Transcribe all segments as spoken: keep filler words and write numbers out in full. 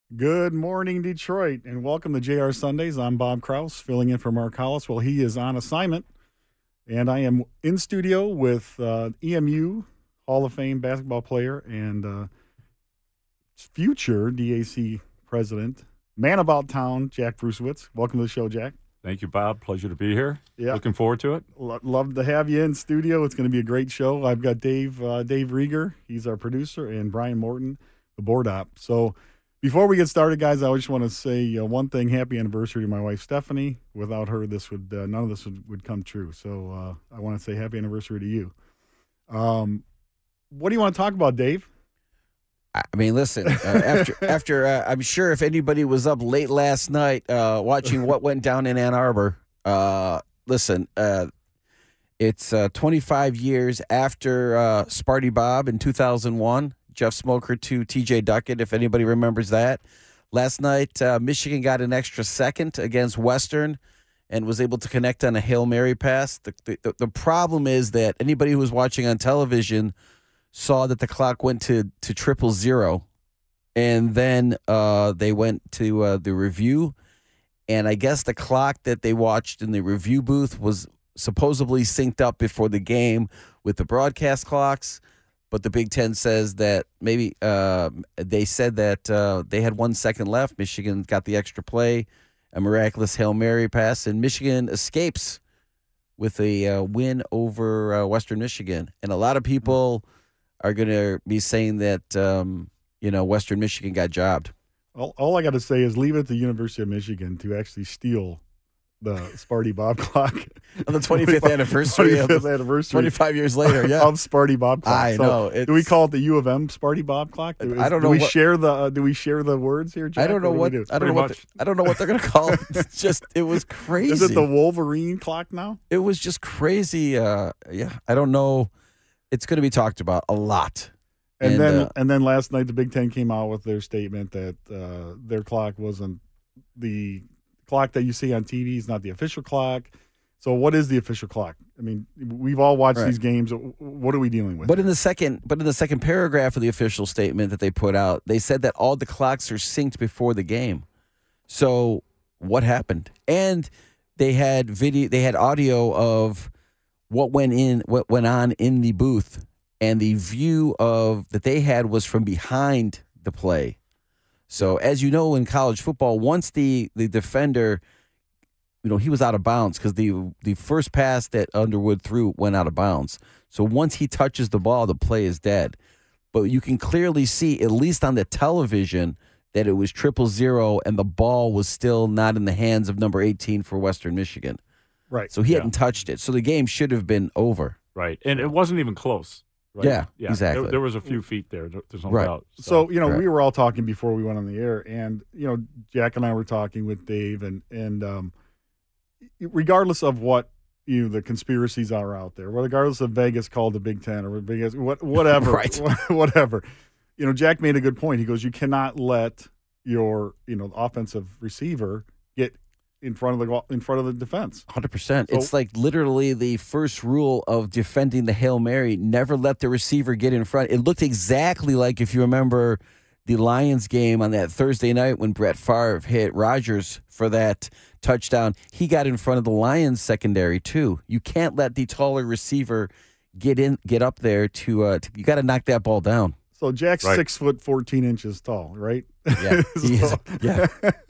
Good morning, Detroit, and welcome to J R Sundays. I'm Bob Kraus, filling in for Mark Hollis. Well, he is on assignment, and I am in studio with uh, E M U Hall of Fame basketball player and uh, future D A C president, man about town, Jack Prusewitz. Welcome to the show, Jack. Thank you, Bob. Pleasure to be here. Yeah. Looking forward to it. Lo- love to have you in studio. It's going to be a great show. I've got Dave uh, Dave Rieger. He's our producer, and Brian Morton, the board op. So before we get started, guys, I just want to say uh, one thing. Happy anniversary to my wife, Stephanie. Without her, this would uh, none of this would, would come true. So uh, I want to say happy anniversary to you. Um, what do you want to talk about, Dave? I mean, listen, uh, after, after uh, I'm sure if anybody was up late last night uh, watching what went down in Ann Arbor, uh, listen, uh, it's uh, twenty-five years after uh, Sparty Bob in two thousand one, Jeff Smoker to T J Duckett, if anybody remembers that. Last night, uh, Michigan got an extra second against Western and was able to connect on a Hail Mary pass. The, the, the problem is that anybody who was watching on television saw that the clock went to, to triple zero, and then uh, they went to uh, the review, and I guess the clock that they watched in the review booth was supposedly synced up before the game with the broadcast clocks, but the Big Ten says that maybe uh, they said that uh, they had one second left. Michigan got the extra play, a miraculous Hail Mary pass, and Michigan escapes with a uh, win over uh, Western Michigan, and a lot of people are going to be saying that, um, you know, Western Michigan got jobbed. All, all I got to say is leave it to the University of Michigan to actually steal the Sparty Bob clock. On the twenty-fifth anniversary. twenty-fifth of, anniversary. twenty-five years later, yeah. Of Sparty Bob clock. I so know. It's, do we call it the U of M Sparty Bob clock? Do, I don't do know we what, share the uh, Do we share the words here, Jack? I don't know what, do do? I don't know what, the, I don't know what they're going to call it. It's just, it was crazy. Is it the Wolverine clock now? It was just crazy. Uh, yeah, I don't know. It's going to be talked about a lot. And, And, then, uh, and then last night, the Big Ten came out with their statement that uh, their clock wasn't the clock that you see on T V is not the official clock. So, what is the official clock? I mean, we've all watched Right. these games. What are we dealing with? But in the second, but in the second paragraph of the official statement that they put out, they said that all the clocks are synced before the game. So, what happened? And they had video, they had audio of what went in, what went on in the booth. And the view of that they had was from behind the play. So as you know, in college football, once the, the defender, you know, he was out of bounds because the the first pass that Underwood threw went out of bounds. So once he touches the ball, the play is dead. But you can clearly see, at least on the television, that it was triple zero and the ball was still not in the hands of number eighteen for Western Michigan. Right. So he Yeah. hadn't touched it. So the game should have been over. Right. And it wasn't even close. Right? Yeah, exactly. There, there was a few feet there. there- There's no Right. doubt. So, you know, Correct. we were all talking before we went on the air, and, you know, Jack and I were talking with Dave, and, and um, regardless of what, you know, the conspiracies are out there, regardless of Vegas called the Big Ten or Vegas, what, whatever, Right. whatever, you know, Jack made a good point. He goes, you cannot let your, you know, offensive receiver get in front of the in front of the defense. one hundred percent. So- It's like literally the first rule of defending the Hail Mary, never let the receiver get in front. It looked exactly like, if you remember, the Lions game on that Thursday night when Brett Favre hit Rodgers for that touchdown. He got in front of the Lions secondary too. You can't let the taller receiver get in, get up there to, uh, to you got to knock that ball down. So Jack's Right. six foot fourteen inches tall, right? Yeah. He is- So- yeah.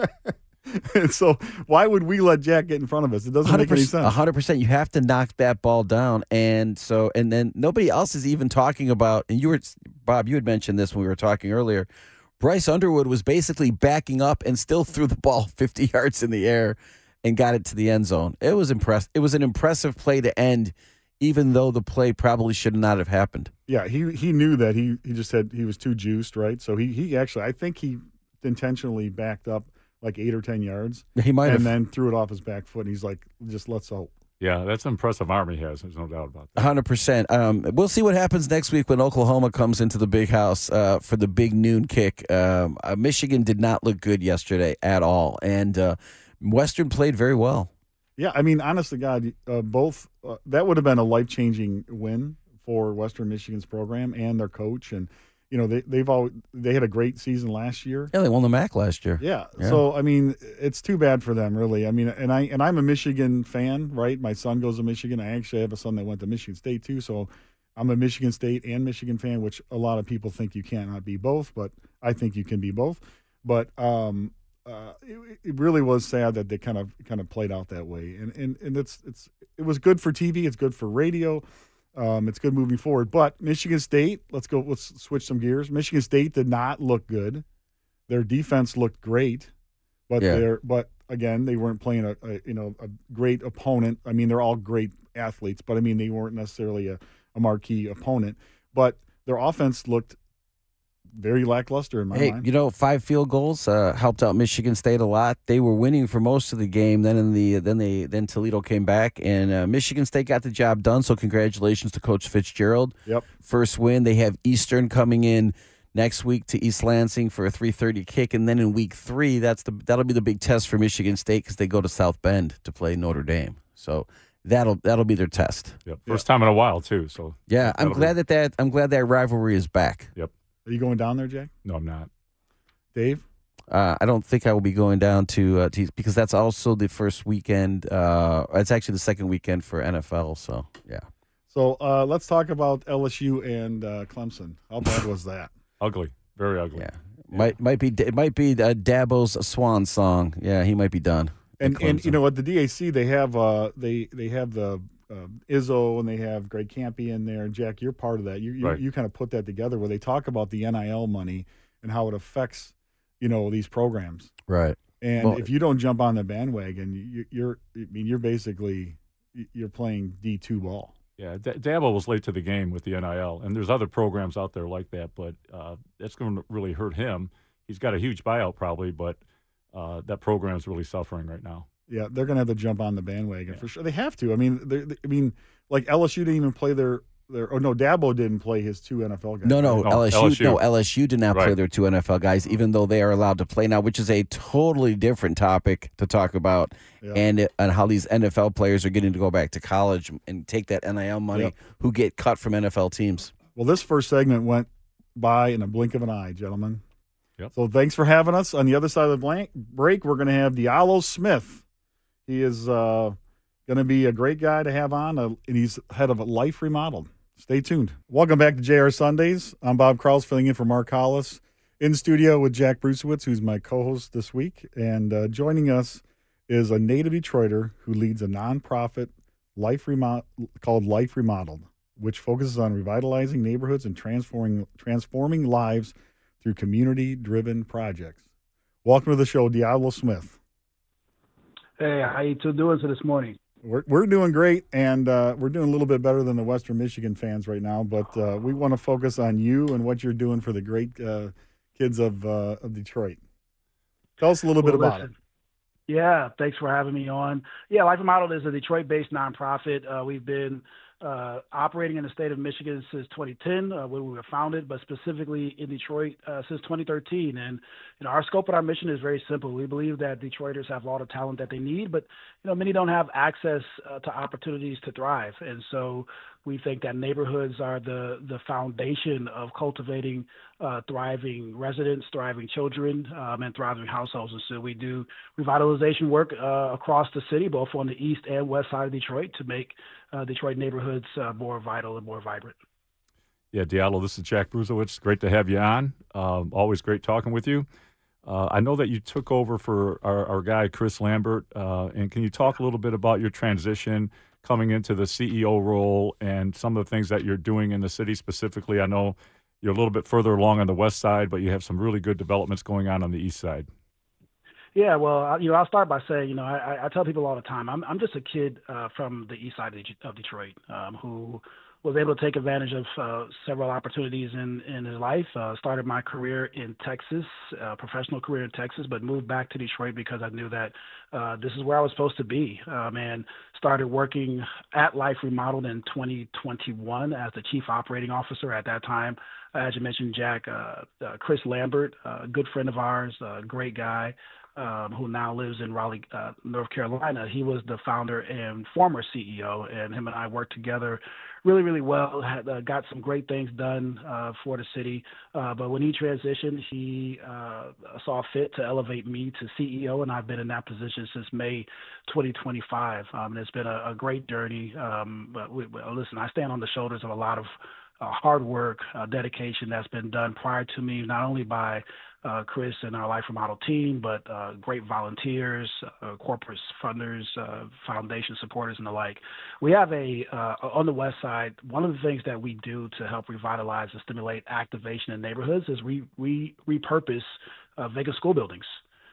And so why would we let Jack get in front of us? It doesn't make any sense. one hundred percent. You have to knock that ball down. And so, and then nobody else is even talking about, and you were, Bob, you had mentioned this when we were talking earlier. Bryce Underwood was basically backing up and still threw the ball fifty yards in the air and got it to the end zone. It was impress. It was an impressive play to end, even though the play probably should not have happened. Yeah, he he knew that. He he just said he was too juiced, right? So he he actually, I think he intentionally backed up like eight or ten yards, He might and have. then threw it off his back foot. And he's like, just let's hope. Yeah, that's an impressive arm he has. There's no doubt about that. one hundred percent. Um, we'll see what happens next week when Oklahoma comes into the big house uh, for the big noon kick. Um, uh, Michigan did not look good yesterday at all, and uh, Western played very well. Yeah, I mean, honest to God, uh, both uh, that would have been a life changing win for Western Michigan's program and their coach. And you know, they they've all they had a great season last year. Yeah, they won the M A C last year. Yeah. Yeah. So I mean, it's too bad for them, really. I mean, and I and I'm a Michigan fan, right? My son goes to Michigan. I actually have a son that went to Michigan State too, so I'm a Michigan State and Michigan fan, which a lot of people think you cannot be both, but I think you can be both. But um, uh, it, it really was sad that they kind of kind of played out that way, and and and it's it's it was good for T V. It's good for radio. Um, it's good moving forward. But Michigan State, let's go. Let's switch some gears. Michigan State did not look good. Their defense looked great, but Yeah. they're but again they weren't playing a, a you know a great opponent. I mean they're all great athletes, but I mean they weren't necessarily a, a marquee opponent. But their offense looked very lackluster in my Hey, mind. you know, five field goals uh, helped out Michigan State a lot. They were winning for most of the game. Then in the then they then Toledo came back, and uh, Michigan State got the job done. So congratulations to Coach Fitzgerald. Yep. First win. They have Eastern coming in next week to East Lansing for a three thirty kick, and then in week three, that's the that'll be the big test for Michigan State because they go to South Bend to play Notre Dame. So that'll that'll be their test. Yep. First time in a while too. So Yeah, I'm that'll glad be- that that I'm glad that rivalry is back. Are you going down there, Jack? No, I'm not. Dave? Uh, I don't think I will be going down to, uh, to because that's also the first weekend. Uh, it's actually the second weekend for N F L. So yeah, So uh, let's talk about L S U and uh, Clemson. How bad was that? Ugly. Very ugly. yeah, might might be it might be uh, Dabo's swan song. Yeah, he might be done. at And and you Clemson. know at the D A C they have uh they they have the uh, Izzo and they have Greg Campy in there. And Jack, you're part of that. You you, Right. you kind of put that together where they talk about the N I L money and how it affects you know these programs. right. And Well- if you don't jump on the bandwagon, you, you're I mean you're basically you're playing D two ball. Yeah, D- Dabo was late to the game with the N I L, and there's other programs out there like that, but uh, that's going to really hurt him. He's got a huge buyout probably, but uh, that program's really suffering right now. Yeah, they're going to have to jump on the bandwagon Yeah. for sure. They have to. I mean, they, they- I mean, like L S U didn't even play their their. Oh no, Dabo didn't play his two N F L guys. No, no, No, L S U, L S U. no L S U did not play Right. their two N F L guys, even though they are allowed to play now, which is a totally different topic to talk about, Yeah. and and how these N F L players are getting to go back to college and take that N I L money, Yep. who get cut from N F L teams. Well, this first segment went by in a blink of an eye, gentlemen. Yep. So thanks for having us. On the other side of the blank break, we're going to have Diallo Smith. He is uh, going to be a great guy to have on, uh, and he's head of Life Remodeled. Stay tuned. Welcome back to J R Sundays. I'm Bob Krause, filling in for Mark Hollis. In studio with Jack Brucewitz, who's my co-host this week. And uh, joining us is a native Detroiter who leads a nonprofit life remo- called Life Remodeled, which focuses on revitalizing neighborhoods and transforming transforming lives through community-driven projects. Welcome to the show, Diablo Smith. Hey, how you two doing this morning? We're we're doing great, and uh, we're doing a little bit better than the Western Michigan fans right now. But uh, we want to focus on you and what you're doing for the great uh, kids of uh, of Detroit. Tell us a little bit Well, about listen, Yeah, thanks for having me on. Yeah, Life Remodeled is a Detroit-based nonprofit. Uh, we've been uh, operating in the state of Michigan since twenty ten, uh, when we were founded, but specifically in Detroit uh, since twenty thirteen. And you know, our scope and our mission is very simple. We believe that Detroiters have a lot of talent that they need, but you know, many don't have access uh, to opportunities to thrive. And so we think that neighborhoods are the the foundation of cultivating uh, thriving residents, thriving children, um, and thriving households. And so we do revitalization work uh, across the city, both on the east and west side of Detroit, to make uh, Detroit neighborhoods uh, more vital and more vibrant. Yeah, Diallo, this is Jack Bruzowicz. Great to have you on. Um, always great talking with you. Uh, I know that you took over for our, our guy, Chris Lambert. Uh, and can you talk a little bit about your transition coming into the C E O role and some of the things that you're doing in the city specifically? I know you're a little bit further along on the west side, but you have some really good developments going on on the east side. Yeah, well, I- you know, I'll start by saying, you know, I, I- I tell people all the time, I'm I'm just a kid uh, from the east side of Det- of Detroit um, who was able to take advantage of uh, several opportunities in, in his life. Uh, started my career in Texas, uh, professional career in Texas, but moved back to Detroit because I knew that uh, this is where I was supposed to be. Um, and started working at Life Remodeled in twenty twenty-one as the chief operating officer. At that time, as you mentioned, Jack, uh, uh, Chris Lambert, a good friend of ours, a great guy. Um, who now lives in Raleigh, uh, North Carolina. He was the founder and former C E O, and him and I worked together really, really well. Had, uh, got some great things done uh, for the city. Uh, but when he transitioned, he uh, saw fit to elevate me to C E O, and I've been in that position since May twenty twenty-five. Um, and it's been a, a great journey. Um, but we, we, listen, I stand on the shoulders of a lot of uh, hard work, uh, dedication that's been done prior to me, not only by Uh, Chris and our Life Remodel team, but uh, great volunteers, uh, corporate funders, uh, foundation supporters, and the like. We have a, uh, on the west side, one of the things that we do to help revitalize and stimulate activation in neighborhoods is we, we repurpose uh, vacant school buildings.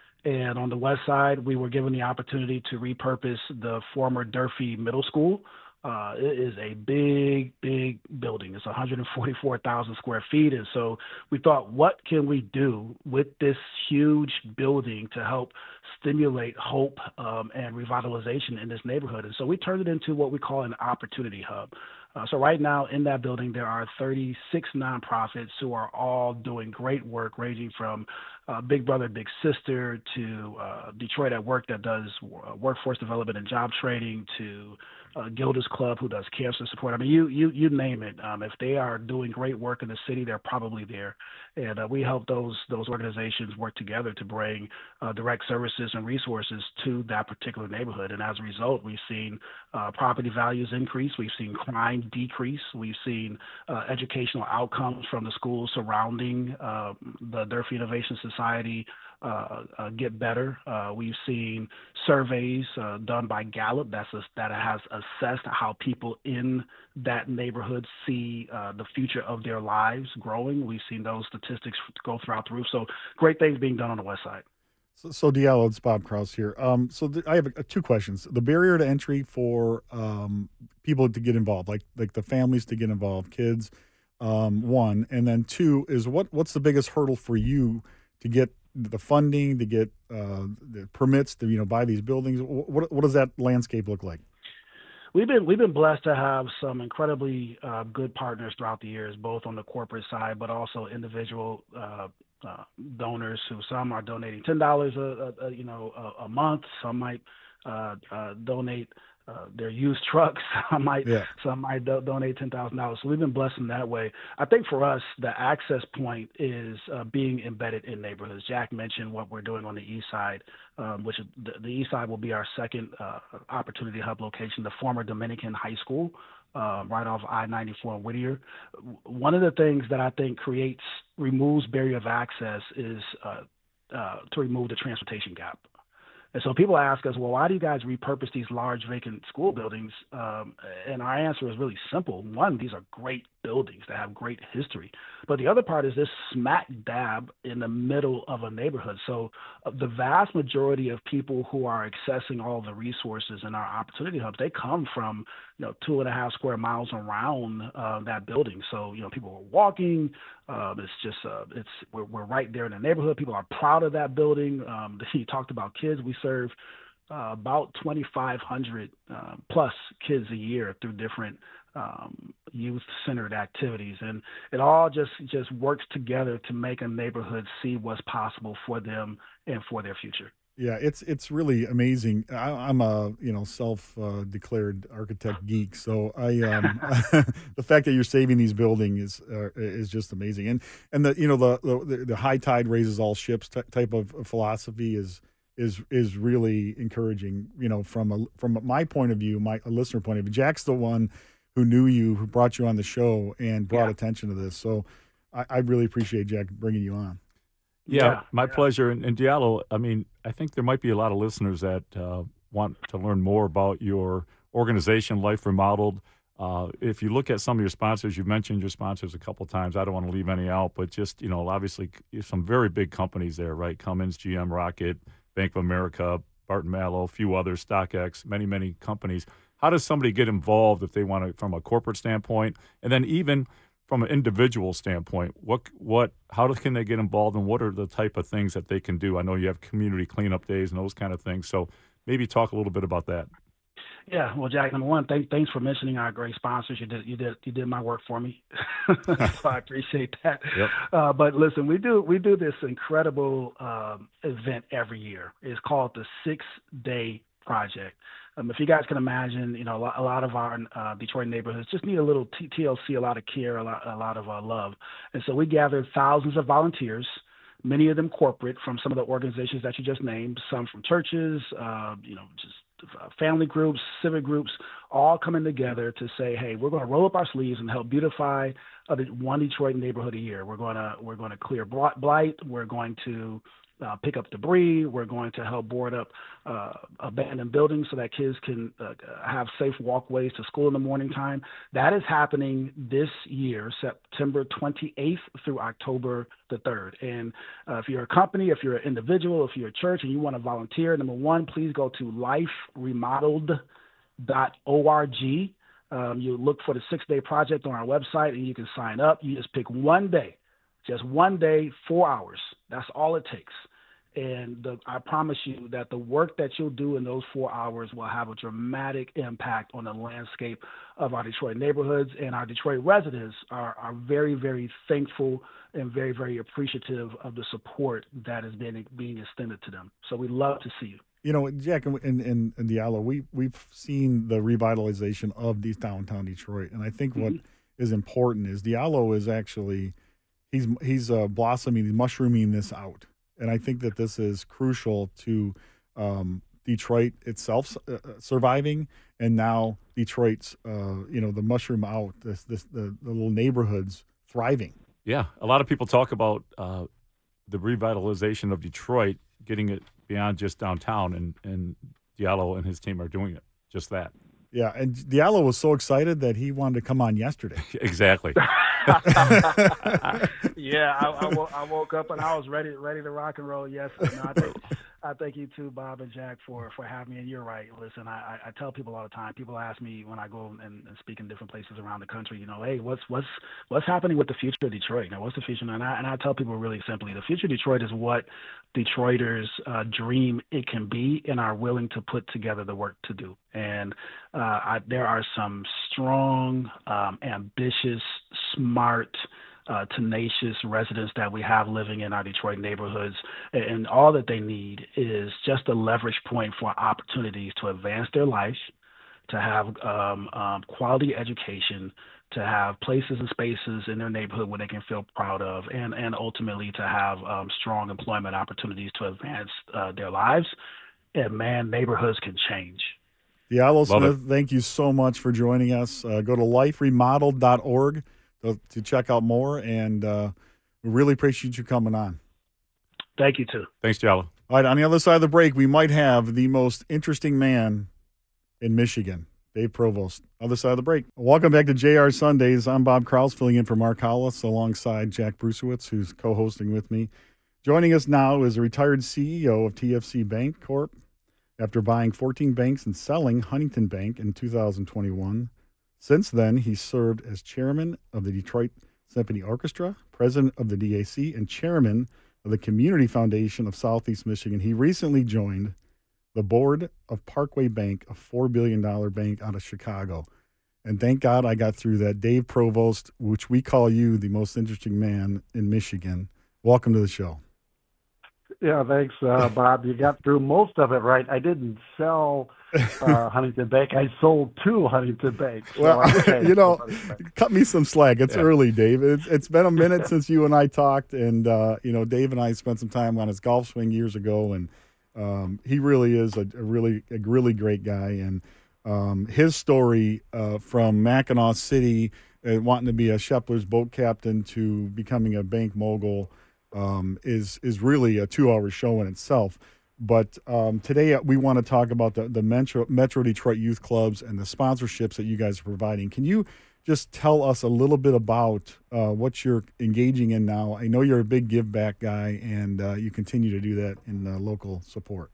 And on the west side, we were given the opportunity to repurpose the former Durfee Middle School. Uh, it is a big, big building. It's one hundred forty-four thousand square feet. And so we thought, what can we do with this huge building to help stimulate hope um, and revitalization in this neighborhood? And so we turned it into what we call an opportunity hub. Uh, so right now in that building, there are thirty-six nonprofits who are all doing great work, ranging from uh, Big Brother, Big Sister to uh, Detroit at Work that does uh, workforce development and job training to uh, Gilda's Club who does cancer support. I mean, you you you name it. Um, if they are doing great work in the city, they're probably there. And uh, we help those those organizations work together to bring uh, direct services and resources to that particular neighborhood. And as a result, we've seen uh, property values increase. We've seen crime decrease. We've seen uh, educational outcomes from the schools surrounding uh, the Durfee Innovation Society uh, uh, get better. Uh, we've seen surveys uh, done by Gallup that's a, that has assessed how people in that neighborhood see uh, the future of their lives growing. We've seen those statistics go throughout the roof. So great things being done on the west side. So, so Diallo, it's Bob Kraus here. Um, so th- I have uh, two questions. The barrier to entry for um, people to get involved, like like the families to get involved, kids, um, one. And then two is what what's the biggest hurdle for you to get the funding, to get uh, the permits to, you know, buy these buildings? What, what does that landscape look like? We've been we've been blessed to have some incredibly uh, good partners throughout the years, both on the corporate side, but also individual uh, uh, donors who some are donating ten dollars a, a you know a, a month. Some might uh, uh, donate uh, their used trucks. Some might yeah. some might do- donate ten thousand dollars. So we've been blessed in that way. I think for us, the access point is uh, being embedded in neighborhoods. Jack mentioned what we're doing on the east side. Um, which is the, the east side will be our second uh, opportunity hub location, the former Dominican High School, uh, right off I ninety-four in Whittier. One of the things that I think creates, removes barrier of access is uh, uh, to remove the transportation gap. And so people ask us, well, why do you guys repurpose these large vacant school buildings? Um, and our answer is really simple. One, these are great buildings that have great history. But the other part is this smack dab in the middle of a neighborhood. So uh, the vast majority of people who are accessing all the resources in our opportunity hubs, they come from, you know, two and a half square miles around uh, that building. So, you know, people are walking. Um, it's just, uh, it's we're, we're right there in the neighborhood. People are proud of that building. Um, you talked about kids. We serve uh, about twenty-five hundred uh, plus kids a year through different um, youth-centered activities, and it all just just works together to make a neighborhood see what's possible for them and for their future. Yeah, it's it's really amazing. I, I'm a you know self-declared uh, architect geek, so I um, the fact that you're saving these buildings is uh, is just amazing. And and the you know the the, the high tide raises all ships t- type of philosophy is is is really encouraging. You know, from a from my point of view, my a listener point of view. Jack's the one who knew you, who brought you on the show, and brought yeah. attention to this. So I, I really appreciate Jack bringing you on. Yeah, yeah, my yeah. pleasure. And, and Diallo, I mean, I think there might be a lot of listeners that uh, want to learn more about your organization, Life Remodeled. Uh, if you look at some of your sponsors, you've mentioned your sponsors a couple of times. I don't want to leave any out, but just, you know, obviously some very big companies there, right? Cummins, G M, Rocket, Bank of America, Barton Mallow, a few others, StockX, many, many companies. How does somebody get involved if they want to, from a corporate standpoint, and then even from an individual standpoint, what, what, how can they get involved, and what are the type of things that they can do? I know you have community cleanup days and those kind of things, so maybe talk a little bit about that. Yeah, well, Jack, number one, thank, thanks for mentioning our great sponsors. You did, you did, you did my work for me, so I appreciate that. Yep. Uh, but listen, we do, we do this incredible um, event every year. It's called the Six Day Project. Um, if you guys can imagine, you know, a lot, a lot of our uh, Detroit neighborhoods just need a little T- TLC, a lot of care, a lot, a lot of uh, love, and so we gathered thousands of volunteers. Many of them corporate from some of the organizations that you just named, some from churches, uh, you know, just family groups, civic groups, all coming together to say, hey, we're going to roll up our sleeves and help beautify uh, the one Detroit neighborhood a year. We're going to we're going to clear blight. We're going to uh, pick up debris. We're going to help board up uh, abandoned buildings so that kids can uh, have safe walkways to school in the morning time. That is happening this year, September twenty-eighth through October the third. And uh, if you're a company, if you're an individual, if you're a church and you want to volunteer, number one, please go to life remodeled dot org. Um, you look for the six-day project on our website and you can sign up. You just pick one day. Just one day, four hours. That's all it takes. And the, I promise you that the work that you'll do in those four hours will have a dramatic impact on the landscape of our Detroit neighborhoods. And our Detroit residents are, are very, very thankful and very, very appreciative of the support that is being, being extended to them. So we love to see you. You know, Jack, in, in, in Diallo, we, we've seen the revitalization of these downtown Detroit. And I think what mm-hmm. is important is Diallo is actually – He's he's uh, blossoming, he's mushrooming this out, and I think that this is crucial to um, Detroit itself uh, surviving, and now Detroit's uh, you know the mushroom out, this this the, the little neighborhoods thriving. Yeah, a lot of people talk about uh, the revitalization of Detroit, getting it beyond just downtown, and and Diallo and his team are doing it, just that. Yeah, and Diallo was so excited that he wanted to come on yesterday. Exactly. yeah, I, I, wo- I woke up and I was ready ready to rock and roll. Yes, no, I, think, I thank you too, Bob and Jack, for, for having me. And you're right. Listen, I, I tell people all the time. People ask me when I go and, and speak in different places around the country. You know, hey, what's what's what's happening with the future of Detroit? Now, what's the future? And I and I tell people really simply, the future of Detroit is what Detroiters uh, dream it can be and are willing to put together the work to do. And uh, I, there are some strong, um, ambitious, smart, uh, tenacious residents that we have living in our Detroit neighborhoods. And all that they need is just a leverage point for opportunities to advance their lives, to have um, um, quality education, to have places and spaces in their neighborhood where they can feel proud of, and, and ultimately to have um, strong employment opportunities to advance uh, their lives. And, man, neighborhoods can change. Diallo Smith, thank you so much for joining us. Uh, go to life remodeled dot org to, to check out more, and uh, we really appreciate you coming on. Thank you, too. Thanks, Diallo. All right, on the other side of the break, we might have the most interesting man in Michigan, Dave Provost. Other side of the break. Welcome back to J R Sundays. I'm Bob Krause, filling in for Mark Hollis, alongside Jack Brusewitz, who's co-hosting with me. Joining us now is a retired C E O of T F C Bank Corp. After buying fourteen banks and selling Huntington Bank in two thousand twenty-one. Since then, he served as chairman of the Detroit Symphony Orchestra, president of the D A C, and chairman of the Community Foundation of Southeast Michigan. He recently joined the board of Parkway Bank, a four billion dollars bank out of Chicago. And thank God I got through that. Dave Provost, which we call you the most interesting man in Michigan. Welcome to the show. Yeah, thanks, uh, Bob. You got through most of it right. I didn't sell uh, Huntington Bank. I sold to Huntington Bank. So well, okay. you know, cut me some slack. It's yeah. early, Dave. It's, it's been a minute since you and I talked, and, uh, you know, Dave and I spent some time on his golf swing years ago, and um, he really is a, a really a really great guy. And um, his story uh, from Mackinac City, uh, wanting to be a Shepler's boat captain, to becoming a bank mogul, Um, is is really a two-hour show in itself. But um, today we want to talk about the, the Metro, Metro Detroit Youth Clubs and the sponsorships that you guys are providing. Can you just tell us a little bit about uh, what you're engaging in now? I know you're a big give-back guy, and uh, you continue to do that in uh, local support.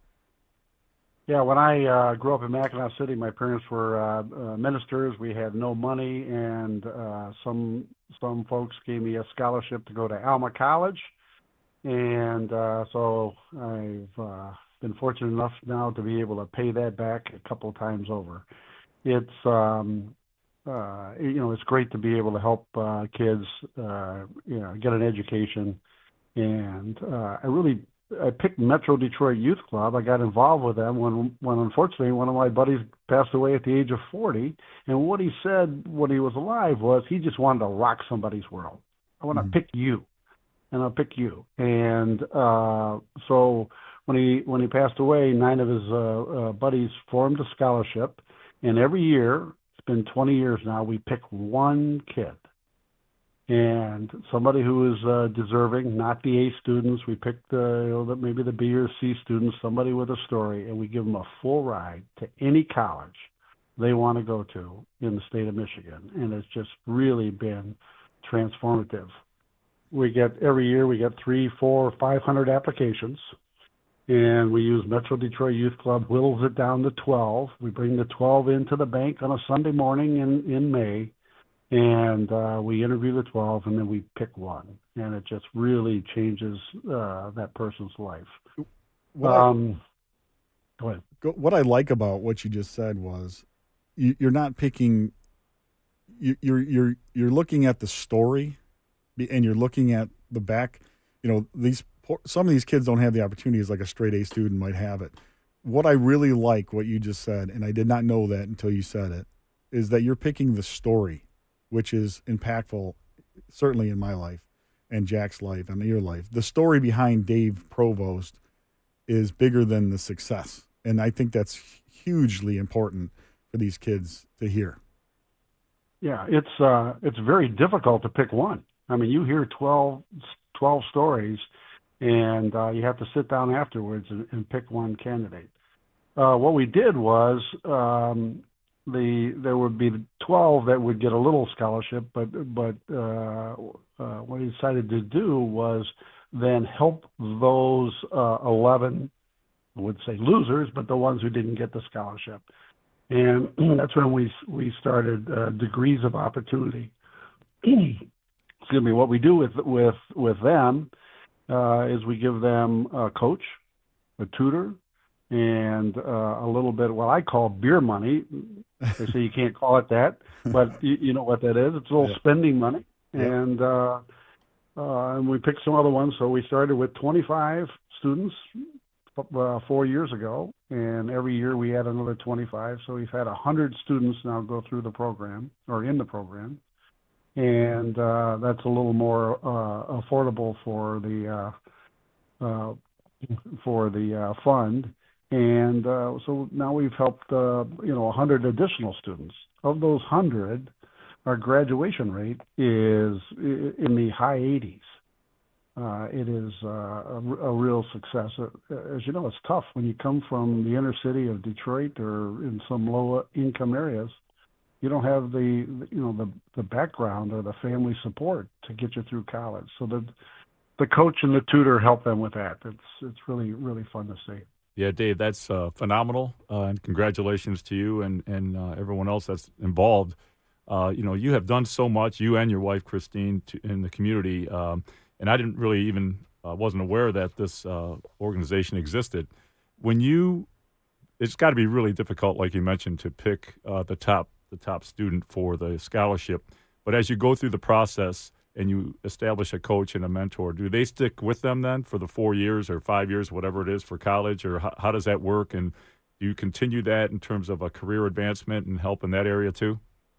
Yeah, when I uh, grew up in Mackinac City, my parents were uh, uh, ministers. We had no money, and uh, some some folks gave me a scholarship to go to Alma College. And uh, so I've uh, been fortunate enough now to be able to pay that back a couple of times over. It's um, uh, you know, it's great to be able to help uh, kids, uh, you know, get an education. And uh, I really I picked Metro Detroit Youth Club. I got involved with them when when unfortunately one of my buddies passed away at the age of forty. And what he said when he was alive was he just wanted to rock somebody's world. I want to mm-hmm. pick you, and I'll pick you. And uh, so when he when he passed away, nine of his uh, uh, buddies formed a scholarship, and every year, it's been twenty years now, we pick one kid. And somebody who is uh, deserving, not the A students. We pick the, you know, the, maybe the B or C students, somebody with a story, and we give them a full ride to any college they want to go to in the state of Michigan. And it's just really been transformative. We get, every year, we get three, four, five hundred applications, and we use Metro Detroit Youth Club, whittles it down to twelve. We bring the twelve into the bank on a Sunday morning in, in May. And uh, we interview the twelve, and then we pick one, and it just really changes uh, that person's life. What, um, I, go ahead. What I like about what you just said was you, you're not picking. You, you're you're you're looking at the story, and you're looking at the back. You know, these some of these kids don't have the opportunities like a straight A student might have it. What I really like what you just said, and I did not know that until you said it, is that you're picking the story, which is impactful, certainly in my life and Jack's life and your life. The story behind Dave Provost is bigger than the success. And I think that's hugely important for these kids to hear. Yeah, it's uh, it's very difficult to pick one. I mean, you hear twelve, twelve stories, and uh, you have to sit down afterwards and, and pick one candidate. Uh, what we did was... Um, The there would be twelve that would get a little scholarship, but but uh, uh, what he decided to do was then help those uh, eleven, I would say losers, but the ones who didn't get the scholarship, and that's when we we started uh, Degrees of Opportunity. Excuse me. What we do with with with them uh, is we give them a coach, a tutor, and uh, a little bit what I call beer money. They say you can't call it that, but you, you know what that is. It's a little yeah. spending money. Yeah. And uh, uh, and we picked some other ones. So we started with twenty-five students uh, four years ago, and every year we add another twenty-five. So we've had one hundred students now go through the program or in the program. And uh, that's a little more uh, affordable for the uh, uh, for the uh, fund. And uh, so now we've helped, uh, you know, one hundred additional students. Of those one hundred, our graduation rate is in the high eighties. Uh, it is uh, a, a real success. As you know, it's tough when you come from the inner city of Detroit or in some low-income areas. You don't have the, you know, the, the background or the family support to get you through college. So the the coach and the tutor help them with that. It's it's really really fun to see. Yeah, Dave, that's uh, phenomenal, uh, and congratulations to you and, and uh, everyone else that's involved. Uh, you know, you have done so much, you and your wife, Christine, to, in the community, um, and I didn't really even, uh, wasn't aware that this uh, organization existed. When you, it's got to be really difficult, like you mentioned, to pick uh, the top the top student for the scholarship, but as you go through the process, and you establish a coach and a mentor, do they stick with them then for the four years or five years, whatever it is, for college, or how, how does that work? And do you continue that in terms of a career advancement and help in that area too?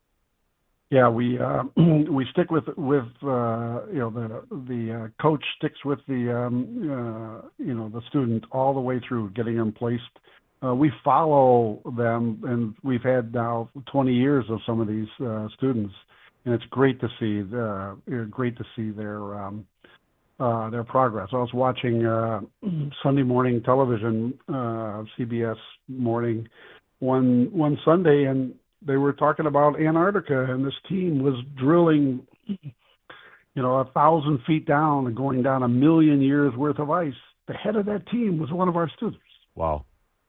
Yeah, we uh, we stick with with uh, you know the the uh, coach sticks with the um, uh, you know the student all the way through getting them placed. Uh, we follow them, and we've had now twenty years of some of these uh, students. And it's great to see the great to see their um, uh, their progress. I was watching uh, Sunday morning television, uh, C B S morning, one one Sunday, and they were talking about Antarctica, and this team was drilling, you know, a thousand feet down and going down a million years worth of ice. The head of that team was one of our students. Wow!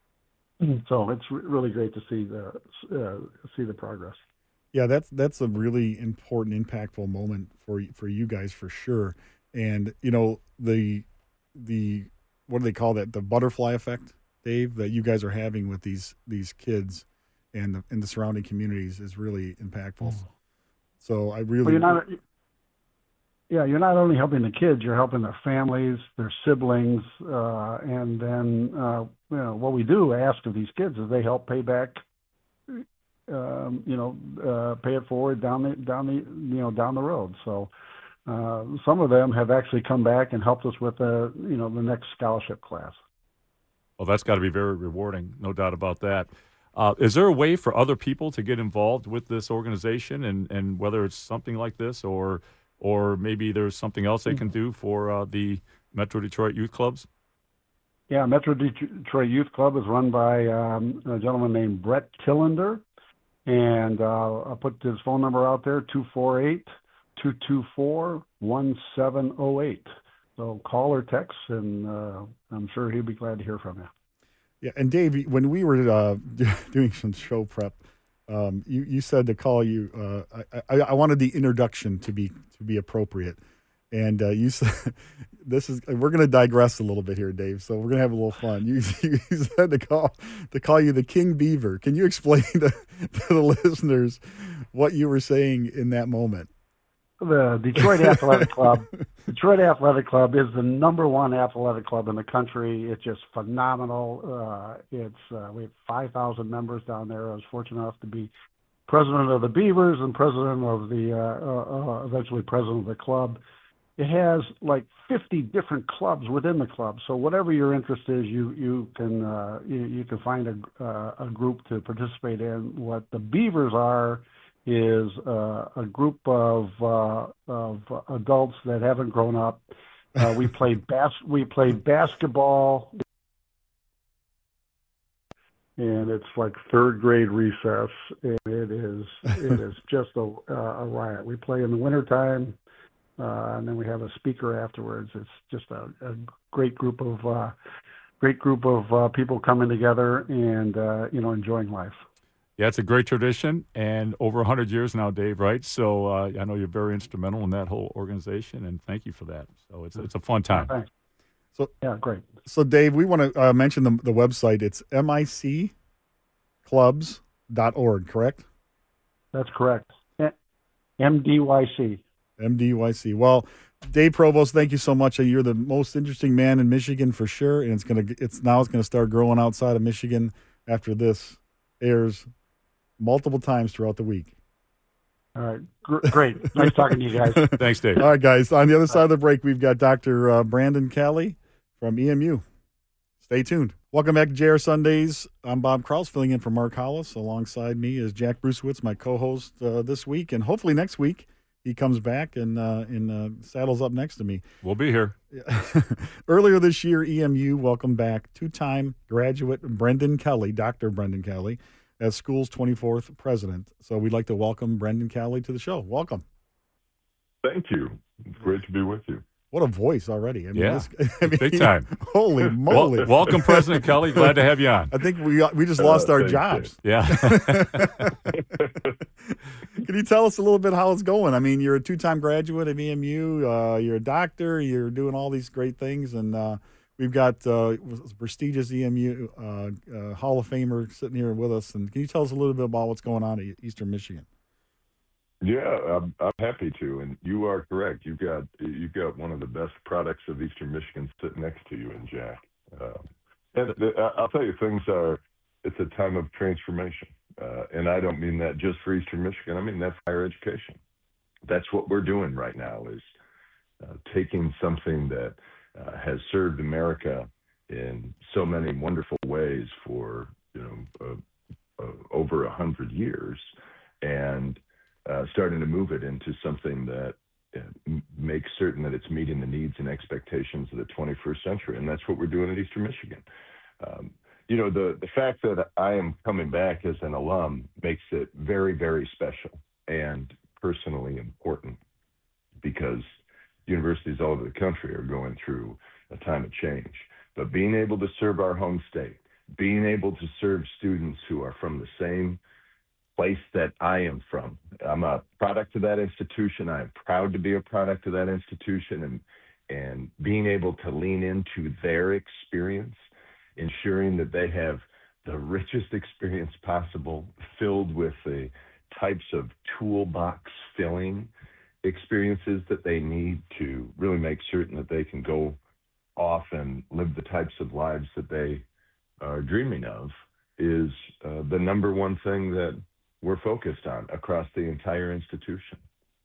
So it's re- really great to see the uh, see the progress. Yeah, that's that's a really important, impactful moment for for you guys for sure. And you know, the the what do they call that? The butterfly effect, Dave, that you guys are having with these these kids and the, and the surrounding communities is really impactful. Mm. So I really. Well, you're not, yeah, you're not only helping the kids, you're helping their families, their siblings, uh, and then uh, you know what we do ask of these kids is they help pay back. Um, you know, uh, pay it forward down the down the you know down the road. So uh, some of them have actually come back and helped us with the you know the next scholarship class. Well, that's got to be very rewarding, no doubt about that. Uh, is there a way for other people to get involved with this organization, and, and whether it's something like this or or maybe there's something else they can do for uh, the Metro Detroit Youth Clubs? Yeah, Metro Detroit Youth Club is run by um, a gentleman named Brett Tillander. And uh, I'll put his phone number out there, two four eight, two two four, one seven zero eight. So call or text, and uh, I'm sure he'll be glad to hear from you. Yeah, and Dave, when we were uh, doing some show prep, um, you, you said to call you. Uh, I, I, I wanted the introduction to be to be appropriate, and uh, you said this is. We're going to digress a little bit here, Dave. So we're going to have a little fun. You, you said to call to call you the King Beaver. Can you explain to, to the listeners what you were saying in that moment? The Detroit Athletic Club. Detroit Athletic Club is the number one athletic club in the country. It's just phenomenal. Uh, it's uh, we have five thousand members down there. I was fortunate enough to be president of the Beavers and president of the uh, uh, uh, eventually president of the club. It has like fifty different clubs within the club. So whatever your interest is, you you can uh, you, you can find a uh, a group to participate in. What the Beavers are is uh, a group of uh, of adults that haven't grown up. Uh, we play bas- we play basketball, and it's like third grade recess, and it is it is just a, a riot. We play in the wintertime. Uh, and then we have a speaker afterwards. It's just a, a great group of uh, great group of uh, people coming together and uh, you know enjoying life. Yeah, it's a great tradition, and over one hundred years now, Dave, right? So uh, I know you're very instrumental in that whole organization, and thank you for that. So it's it's a fun time. Thanks. So yeah, great. So Dave, we want to uh, mention the the website. It's M I C clubs dot org, correct? That's correct. M D Y C. M D Y C. Well, Dave Provost, thank you so much. You're the most interesting man in Michigan for sure, and it's gonna it's now it's gonna start growing outside of Michigan after this airs multiple times throughout the week. All right, Gr- great. Nice talking to you guys. Thanks, Dave. All right, guys. On the other side of the break, we've got Doctor Uh, Brandon Kelly from E M U. Stay tuned. Welcome back to J R Sundays. I'm Bob Kraus, filling in for Mark Hollis. Alongside me is Jack Brucewitz, my co-host uh, this week, and hopefully next week. He comes back and uh, and uh, saddles up next to me. We'll be here. Earlier this year, E M U welcomed back two-time graduate Brendan Kelly, Doctor Brendan Kelly, as school's twenty-fourth president. So we'd like to welcome Brendan Kelly to the show. Welcome. Thank you. It's great to be with you. What a voice already. I mean, yeah, this, I mean, big time. Holy moly. Well, welcome, President Kelly. Glad to have you on. I think we we just lost uh, our jobs. You. Yeah. Can you tell us a little bit how it's going? I mean, you're a two-time graduate of E M U. Uh, you're a doctor. You're doing all these great things. And uh, we've got uh, prestigious E M U uh, uh, Hall of Famer sitting here with us. And can you tell us a little bit about what's going on at Eastern Michigan? Yeah, I'm, I'm happy to, and you are correct. You've got you've got one of the best products of Eastern Michigan sitting next to you in Jack. Um, and the, I'll tell you, things are. It's a time of transformation, uh, and I don't mean that just for Eastern Michigan. I mean that for higher education. That's what we're doing right now is uh, taking something that uh, has served America in so many wonderful ways for you know uh, uh, over a hundred years, and Uh, starting to move it into something that uh, m- makes certain that it's meeting the needs and expectations of the twenty-first century. And that's what we're doing at Eastern Michigan. Um, you know, the, the fact that I am coming back as an alum makes it very, very special and personally important because universities all over the country are going through a time of change. But being able to serve our home state, being able to serve students who are from the same place that I am from. I'm a product of that institution. I am proud to be a product of that institution. And and being able to lean into their experience, ensuring that they have the richest experience possible, filled with the types of toolbox filling experiences that they need to really make certain that they can go off and live the types of lives that they are dreaming of, is uh, the number one thing that we're focused on across the entire institution.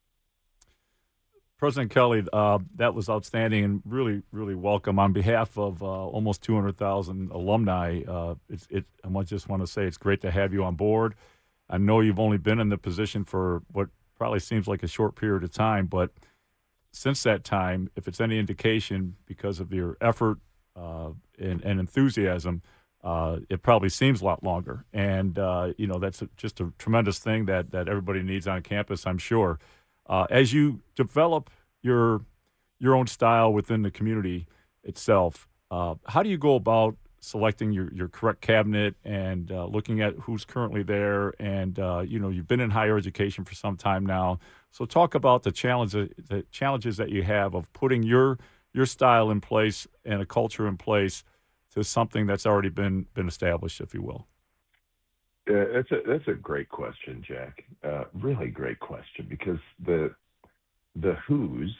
President Kelly, uh, that was outstanding and really, really welcome. On behalf of uh, almost two hundred thousand alumni, uh, it's, it, I just want to say it's great to have you on board. I know you've only been in the position for what probably seems like a short period of time, but since that time, if it's any indication, because of your effort uh, and, and enthusiasm, uh, it probably seems a lot longer. And, uh, you know, that's a, just a tremendous thing that, that everybody needs on campus, I'm sure. Uh, as you develop your your own style within the community itself, uh, how do you go about selecting your, your correct cabinet and uh, looking at who's currently there? And, uh, you know, you've been in higher education for some time now. So talk about the challenges, the challenges that you have of putting your your style in place and a culture in place to something that's already been been established, if you will. Uh, that's a that's a great question, Jack. Uh, really great question, because the the who's,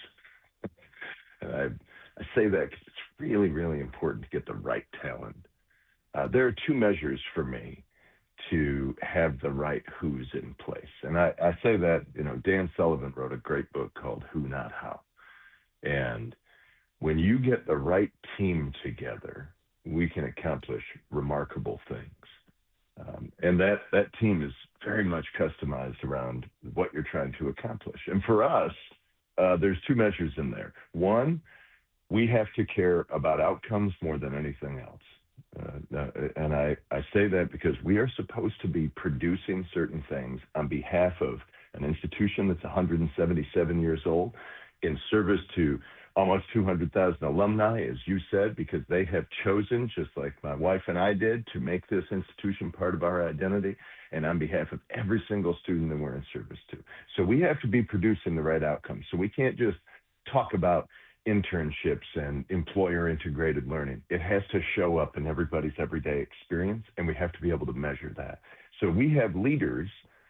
and I I say that because it's really really important to get the right talent. Uh, there are two measures for me to have the right who's in place, and I, I say that, you know, Dan Sullivan wrote a great book called Who Not How, and when you get the right team together, we can accomplish remarkable things. Um, and that, that team is very much customized around what you're trying to accomplish. And for us, uh, there's two measures in there. One, we have to care about outcomes more than anything else. Uh, and I, I say that because we are supposed to be producing certain things on behalf of an institution that's one hundred seventy-seven years old, in service to almost two hundred thousand alumni, as you said, because they have chosen, just like my wife and I did, to make this institution part of our identity, and on behalf of every single student that we're in service to. So we have to be producing the right outcomes. So we can't just talk about internships and employer integrated learning. It has to show up in everybody's everyday experience, and we have to be able to measure that. So we have leaders.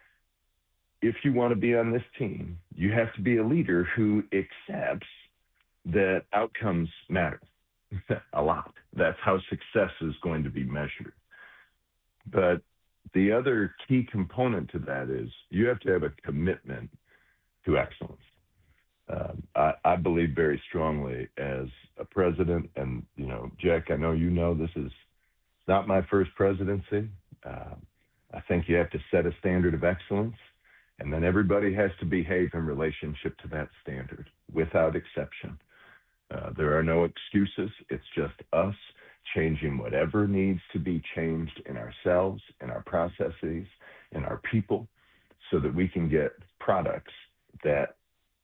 If you want to be on this team, you have to be a leader who accepts that outcomes matter a lot. That's how success is going to be measured. But the other key component to that is you have to have a commitment to excellence. Um, I, I believe very strongly as a president, and, you know, Jack, I know you know this is not my first presidency. Uh, I think you have to set a standard of excellence, and then everybody has to behave in relationship to that standard without exception. Uh, there are no excuses. It's just us changing whatever needs to be changed in ourselves, in our processes, in our people, so that we can get products that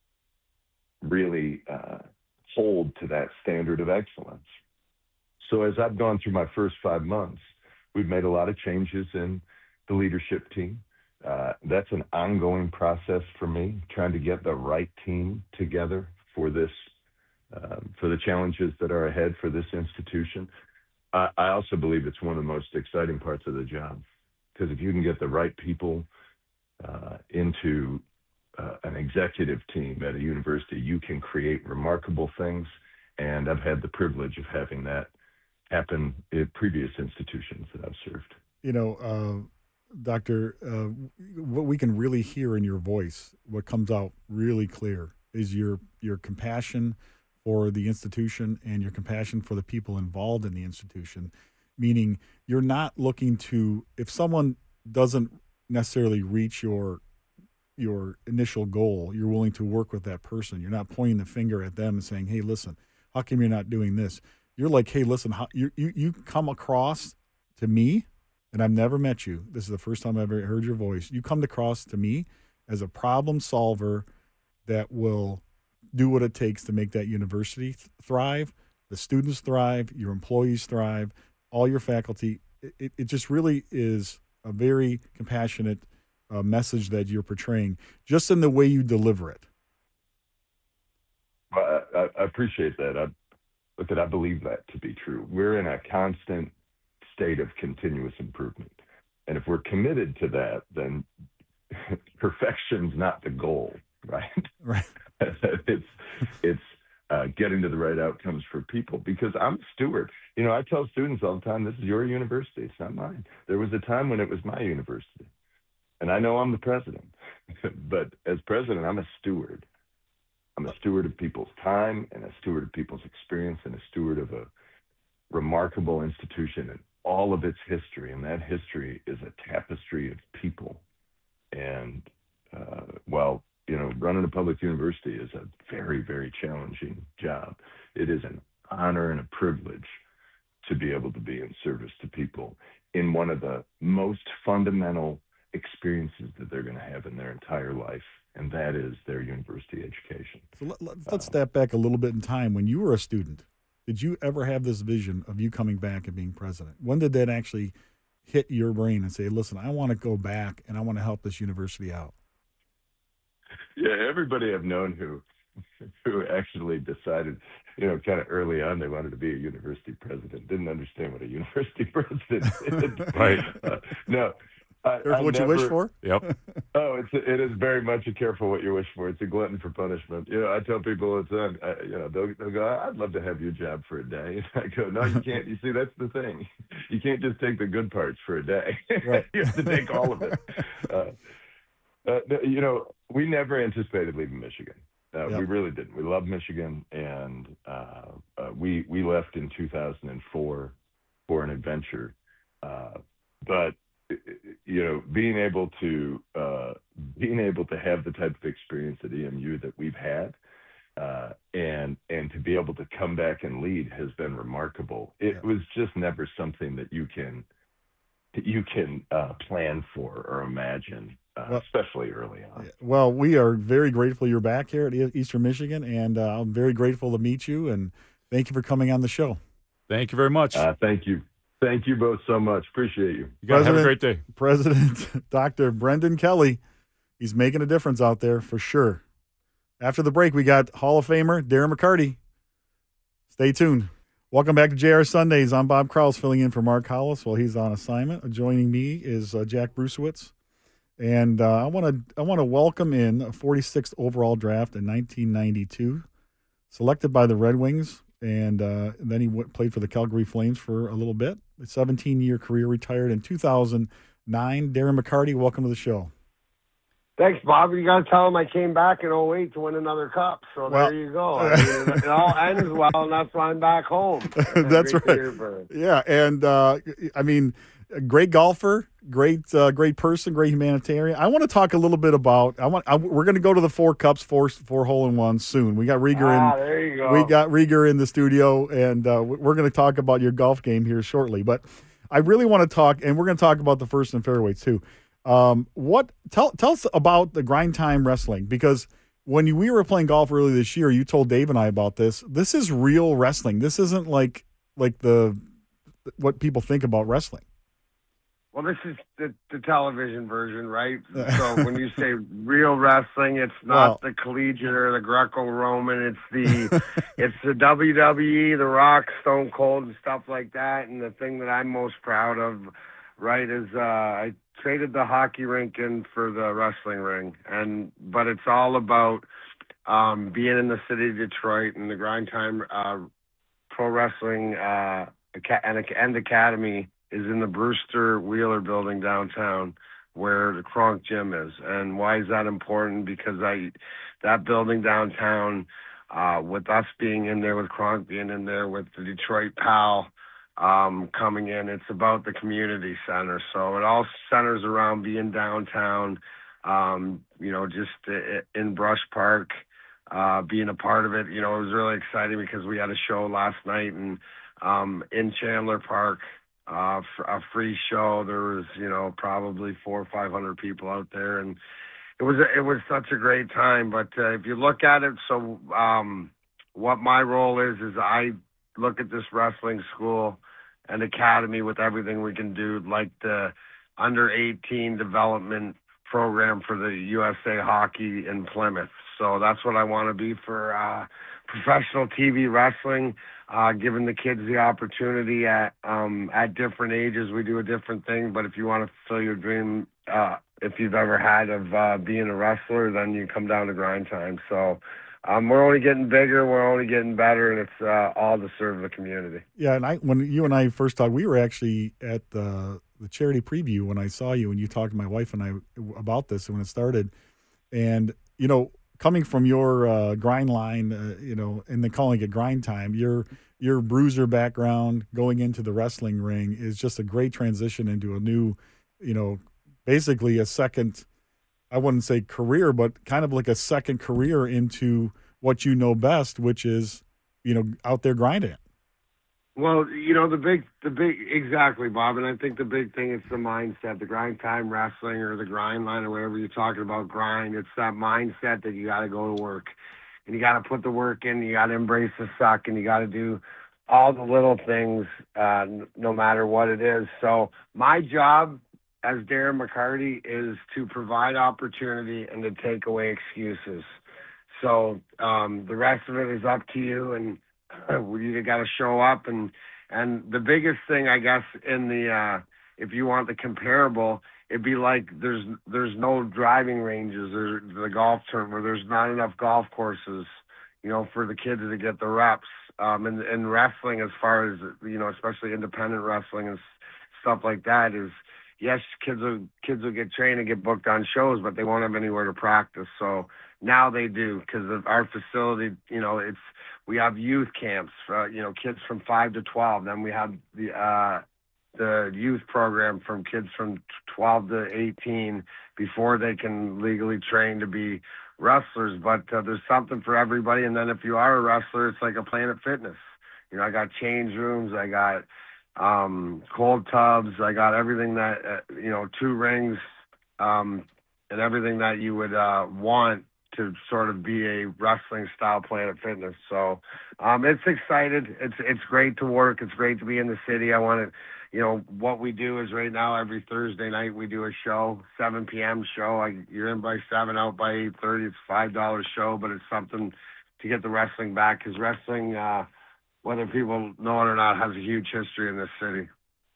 really uh, hold to that standard of excellence. So as I've gone through my first five months, we've made a lot of changes in the leadership team. Uh, that's an ongoing process for me, trying to get the right team together for this, um, for the challenges that are ahead for this institution. I, I also believe it's one of the most exciting parts of the job, because if you can get the right people uh, into uh, an executive team at a university, you can create remarkable things. And I've had the privilege of having that happen at previous institutions that I've served. You know, uh, Doctor, uh, what we can really hear in your voice, what comes out really clear, is your your compassion for the institution and your compassion for the people involved in the institution, meaning you're not looking to, if someone doesn't necessarily reach your your initial goal, you're willing to work with that person. You're not pointing the finger at them and saying, hey, listen, how come you're not doing this? You're like, hey, listen, how, you, you, you come across to me, and I've never met you. This is the first time I've ever heard your voice. You come across to me as a problem solver that will do what it takes to make that university th- thrive, the students thrive, your employees thrive, all your faculty. It, it just really is a very compassionate uh, message that you're portraying, just in the way you deliver it. Well, I, I appreciate that. I, look, at I believe that to be true. We're in a constant state of continuous improvement. And if we're committed to that, then perfection's not the goal, right? Right. it's it's uh, getting to the right outcomes for people, because I'm a steward. You know, I tell students all the time, this is your university. It's not mine. There was a time when it was my university. And I know I'm the president. But as president, I'm a steward. I'm a steward of people's time and a steward of people's experience and a steward of a remarkable institution and all of its history. And that history is a tapestry of people. And uh, while, you know, running a public university is a very, very challenging job, it is an honor and a privilege to be able to be in service to people in one of the most fundamental experiences that they're going to have in their entire life, and that is their university education. So let, let's, let's step back a little bit in time. When you were a student, did you ever have this vision of you coming back and being president? When did that actually hit your brain and say, listen, I want to go back and I want to help this university out? Yeah, everybody I've known who who actually decided, you know, kind of early on they wanted to be a university president didn't understand what a university president is. Right. Uh, no. I, Careful I what never, you wish for? Yep. Oh, it's it is very much a careful what you wish for. It's a glutton for punishment. You know, I tell people all the time, I, you know, they'll, they'll go, I'd love to have your job for a day. And I go, no, you can't. You see, that's the thing. You can't just take the good parts for a day. Right. You have to take all of it. Uh, uh, you know, we never anticipated leaving Michigan. Uh, Yep. We really didn't. We love Michigan, and uh, uh, we we left in two thousand four for an adventure. Uh, but you know, being able to uh, being able to have the type of experience at E M U that we've had, uh, and and to be able to come back and lead has been remarkable. It Yeah. was just never something that you can that you can uh, plan for or imagine, uh, Well- especially early on. Well, we are very grateful you're back here at E- Eastern Michigan, and uh, I'm very grateful to meet you, and thank you for coming on the show. Thank you very much. Uh, thank you, thank you both so much. Appreciate you. you guys have a President- great day. President Doctor Brendan Kelly, he's making a difference out there for sure. After the break, we got Hall of Famer Darren McCarty. Stay tuned. Welcome back to J R Sundays. I'm Bob Krause, filling in for Mark Hollis while he's on assignment. Joining me is uh, Jack Brusewitz. And uh, I want to I want to welcome in a forty-sixth overall draft in nineteen ninety-two, selected by the Red Wings, and uh, then he w- played for the Calgary Flames for a little bit. A seventeen-year career, retired in two thousand nine. Darren McCarty, welcome to the show. Thanks, Bob. You got to tell him I came back in oh eight to win another cup. So Well- there you go. I mean, it all ends well, and that's why I'm back home. That's Great to right. hear from you. Yeah, and uh, I mean, a great golfer, great, uh, great person, great humanitarian. I want to talk a little bit about. I want. I, we're going to go to the four cups, four four hole in one soon. We got Rieger Ah, in. there you go. We got Rieger in the studio, and uh, we're going to talk about your golf game here shortly. But I really want to talk, and we're going to talk about the first and fairways too. Um, what tell tell us about the Grind Time Wrestling, because when you, we were playing golf earlier this year, you told Dave and I about this. This is real wrestling. This isn't like like the what people think about wrestling. Well, this is the, the television version, right? So when you say real wrestling, it's not Well- the collegiate or the Greco-Roman. It's the it's the W W E, The Rock, Stone Cold, and stuff like that. And the thing that I'm most proud of, right, is uh, I traded the hockey rink in for the wrestling ring, and but it's all about um, being in the city of Detroit, and the Grind Time uh, Pro Wrestling uh, Aca- and, and Academy is in the Brewster Wheeler building downtown, where the Kronk Gym is. And why is that important? Because I, that building downtown, uh, with us being in there, with Kronk being in there, with the Detroit Pal um, coming in, it's about the community center. So it all centers around being downtown, um, you know, just in Brush Park, uh, being a part of it. You know, it was really exciting because we had a show last night and um, in Chandler Park, Uh, a free show. There was, you know, probably four or five hundred people out there, and it was it was such a great time. But uh, if you look at it, so um, what my role is is I look at this wrestling school and academy with everything we can do, like the under eighteen development program for the U S A Hockey in Plymouth. So that's what I want to be for uh, professional T V wrestling, uh, giving the kids the opportunity at um, at different ages. We do a different thing, but if you want to fulfill your dream, uh, if you've ever had of uh, being a wrestler, then you come down to Grind Time. So um, we're only getting bigger, we're only getting better, and it's uh, all to serve the community. Yeah, and I when you and I first talked, we were actually at the the charity preview when I saw you and you talked to my wife and I about this when it started. And, you know, coming from your uh, grind line, uh, you know, and then calling it Grind Time, your your bruiser background going into the wrestling ring is just a great transition into a new, you know, basically a second, I wouldn't say career, but kind of like a second career into what you know best, which is, you know, out there grinding it. Well, you know, the big, the big, exactly, Bob. And I think the big thing is the mindset, the Grind Time wrestling or the grind line or whatever you're talking about, grind. It's that mindset that you got to go to work and you got to put the work in. You got to embrace the suck and you got to do all the little things, uh, no matter what it is. So my job as Darren McCarty is to provide opportunity and to take away excuses. So um, the rest of it is up to you, and you got to show up. And and the biggest thing, I guess, in the uh, if you want the comparable, it'd be like there's there's no driving ranges or the golf tournament where there's not enough golf courses, you know, for the kids to get the reps. Um, and, and wrestling, as far as, you know, especially independent wrestling and stuff like that, is yes, kids will kids will get trained and get booked on shows, but they won't have anywhere to practice. So now they do, because of our facility. You know, it's we have youth camps, uh, you know, kids from five to twelve. Then we have the uh, the youth program from kids from twelve to eighteen before they can legally train to be wrestlers. But uh, there's something for everybody. And then if you are a wrestler, it's like a Planet Fitness. You know, I got change rooms, I got um, cold tubs, I got everything that, uh, you know, two rings, um, and everything that you would uh, want to sort of be a wrestling style Planet Fitness. So um, it's excited. It's it's great to work. It's great to be in the city. I want to, you know, what we do is right now every Thursday night we do a show, seven p.m. show. I, you're in by seven, out by eight thirty. It's a five dollar show, but it's something to get the wrestling back, because wrestling, uh, whether people know it or not, has a huge history in this city.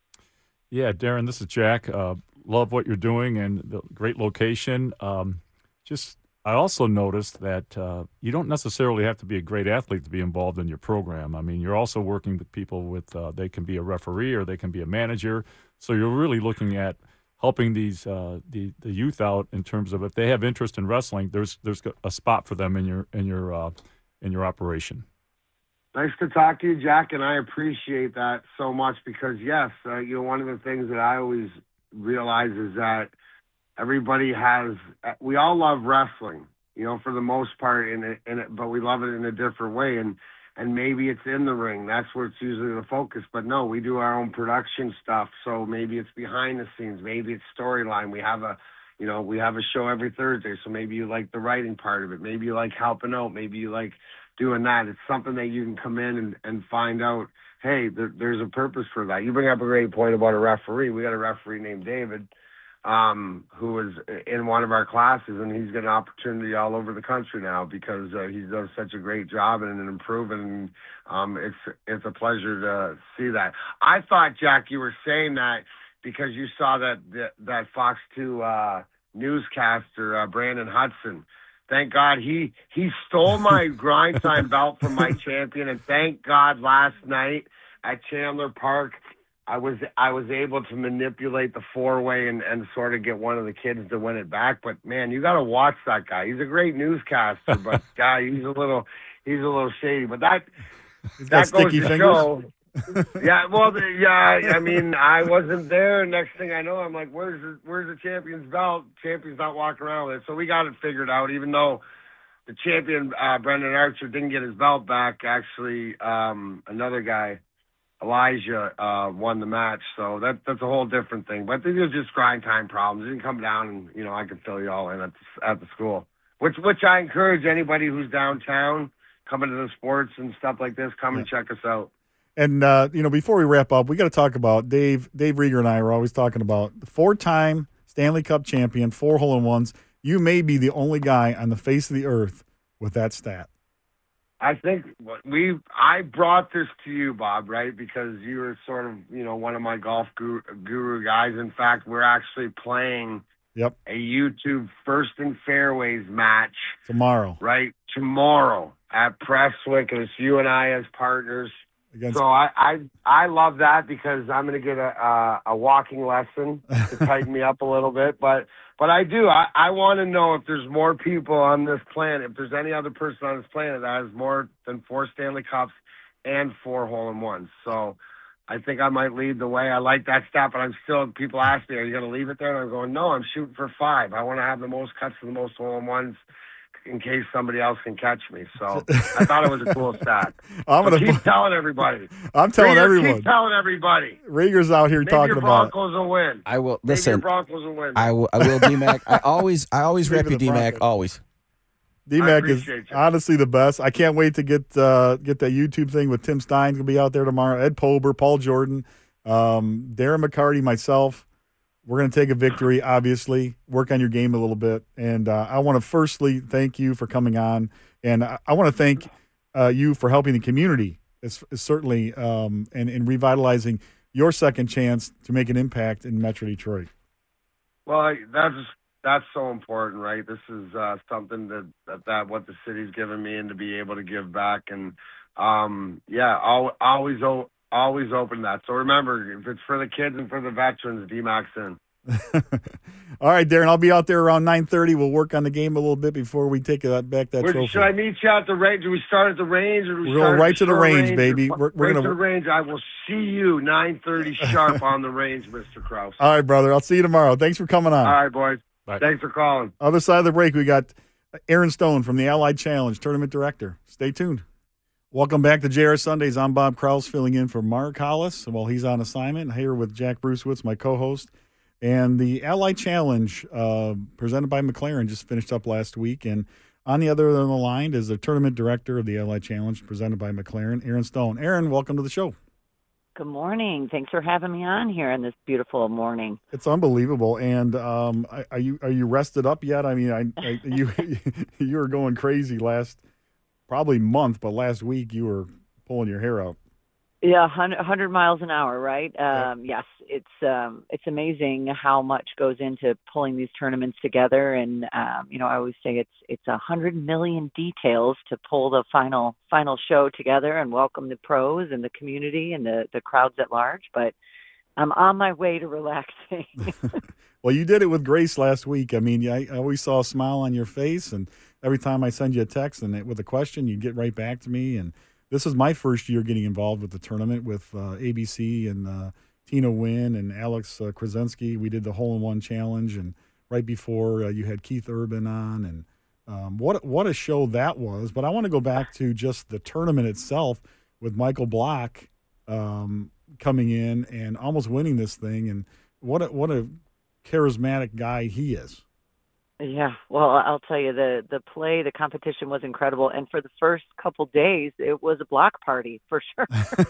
Yeah, Darren, this is Jack. Uh, love what you're doing and the great location. Um, just I also noticed that uh, you don't necessarily have to be a great athlete to be involved in your program. I mean, you're also working with people with, uh, they can be a referee or they can be a manager. So you're really looking at helping these uh, the the youth out in terms of if they have interest in wrestling, there's there's a spot for them in your in your uh, in your operation. Nice to talk to you, Jack, and I appreciate that so much, because yes, uh, you know, one of the things that I always realize is that everybody has, we all love wrestling, you know, for the most part, in it, in it, but we love it in a different way. And, and maybe it's in the ring. That's where it's usually the focus. But no, we do our own production stuff. So maybe it's behind the scenes. Maybe it's storyline. We have a, you know, we have a show every Thursday. So maybe you like the writing part of it. Maybe you like helping out. Maybe you like doing that. It's something that you can come in and, and find out, hey, there, there's a purpose for that. You bring up a great point about a referee. We got a referee named David, um, who is in one of our classes, and he's got an opportunity all over the country now because uh, he's done such a great job and improving. And um, it's it's a pleasure to see that. I thought, Jack, you were saying that because you saw that that, that Fox two uh, newscaster, uh, Brandon Hudson. Thank God he he stole my grind time belt from my champion, and thank God last night at Chandler Park, I was I was able to manipulate the four-way and, and sort of get one of the kids to win it back. But man, you got to watch that guy. He's a great newscaster, but guy, he's a little he's a little shady. But that He's that got goes sticky to fingers. show. Yeah, well, the, yeah. I mean, I wasn't there. Next thing I know, I'm like, "Where's the Where's the champion's belt? Champion's not walking around with it." So we got it figured out. Even though the champion, uh, Brendan Archer, didn't get his belt back, actually, um, another guy, Elijah, uh, won the match. So that that's a whole different thing. But these are just grind time problems. You can come down and, you know, I can fill you all in at the, at the school, which which I encourage anybody who's downtown coming to the sports and stuff like this, come and check us out. And, uh, you know, before we wrap up, we got to talk about Dave. Dave Rieger and I are always talking about the four-time Stanley Cup champion, four hole-in-ones. You may be the only guy on the face of the earth with that stat. I think we I brought this to you, Bob, right? Because you were sort of, you know, one of my golf guru, guru guys. In fact, we're actually playing Yep. a YouTube First and Fairways match Tomorrow. right tomorrow at Prestwick, and it's you and I as partners. Against So I, I I love that because I'm going to get a, a a walking lesson to tighten me up a little bit. But but I do. I, I want to know if there's more people on this planet, if there's any other person on this planet that has more than four Stanley Cups and four hole-in-ones. So I think I might lead the way. I like that stat, but I'm still, people ask me, are you going to leave it there? And I'm going, no, I'm shooting for five. I want to have the most cuts and the most hole-in-ones in case somebody else can catch me. So I thought it was a cool stat. I'm So gonna keep telling everybody. I'm telling Rieger, everyone. Keep telling everybody. Rieger's out here Maybe talking your about it. Broncos will win. I will Maybe your listen. Broncos will win. I will. I will. D Mac. I always. I always Leave rep it you, to D Mac. Broncos. Always. D-Mac is appreciate you. honestly the best. I can't wait to get uh, get that YouTube thing with Tim Stein's going to be out there tomorrow. Ed Pober, Paul Jordan, um, Darren McCarty, myself. We're going to take a victory, obviously, work on your game a little bit. And uh, I want to firstly thank you for coming on. And I, I want to thank uh, you for helping the community, it's, it's certainly, um, and, and revitalizing your second chance to make an impact in Metro Detroit. Well, I- that's that's so important, right? This is uh, something that, that that what the city's given me, and to be able to give back, and um, yeah, al- always o- always open to that. So remember, if it's for the kids and for the veterans, D-Mac's in. All right, Darren, I'll be out there around nine thirty. We'll work on the game a little bit before we take that back that Where, trophy. should I meet you at the range? Do we start at the range, or do we We're going start at right to the shore range, range, baby. or- We're- we're right gonna- to the range. I will see you nine thirty sharp on the range, Mister Krause. All right, brother. I'll see you tomorrow. Thanks for coming on. All right, boys. Bye. Thanks for calling. Other side of the break, we got Aaron Stone from the Allied Challenge, Tournament Director. Stay tuned. Welcome back to J R Sundays. I'm Bob Kraus, filling in for Mark Hollis while he's on assignment. Here with Jack Brucewitz, my co-host. And the Allied Challenge, uh, presented by McLaren, just finished up last week. And on the other end of the line is the Tournament Director of the Allied Challenge, presented by McLaren, Aaron Stone. Aaron, welcome to the show. Good morning. Thanks for having me on here on this beautiful morning. It's unbelievable. And um, are you are you rested up yet? I mean, I, I you you were going crazy last probably month, but last week you were pulling your hair out. Yeah, one hundred miles an hour, right? Yeah. Um, yes, it's um, it's amazing how much goes into pulling these tournaments together, and um, you know, I always say it's it's a hundred million details to pull the final final show together and welcome the pros and the community and the the crowds at large. But I'm on my way to relaxing. Well, you did it with grace last week. I mean, I, I always saw a smile on your face, and every time I send you a text and it, with a question, you get right back to me. And this is my first year getting involved with the tournament with uh, A B C and uh, Tina Wynn and Alex uh, Krasinski. We did the hole-in-one challenge, and right before uh, you had Keith Urban on, and um, what what a show that was. But I want to go back to just the tournament itself with Michael Block um, coming in and almost winning this thing, and what a, what a charismatic guy he is. Yeah, well, I'll tell you, the the play, the competition was incredible, and for the first couple days, it was a block party for sure.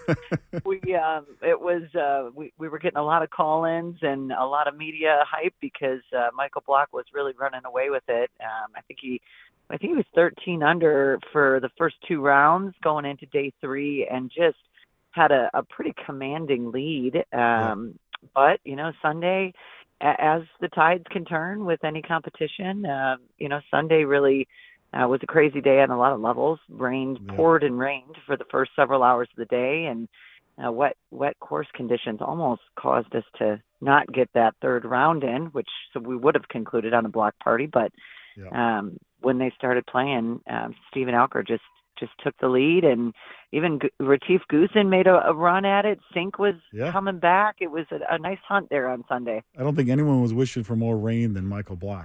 we um, it was uh, we we were getting a lot of call-ins and a lot of media hype because uh, Michael Block was really running away with it. Um, I think he, I think he was thirteen under for the first two rounds going into day three, and just had a, a pretty commanding lead. Um, yeah. But you know, Sunday, as the tides can turn with any competition, uh, you know, Sunday really uh, was a crazy day on a lot of levels. Rain Yeah. poured and rained for the first several hours of the day, and uh, wet wet course conditions almost caused us to not get that third round in, which so we would have concluded on a block party. But Yeah. um, when they started playing, um, Stephen Alker just just took the lead, and even G- Retief Goosen made a, a run at it. Sink was Yeah. coming back. It was a, a nice hunt there on Sunday. I don't think anyone was wishing for more rain than Michael Block.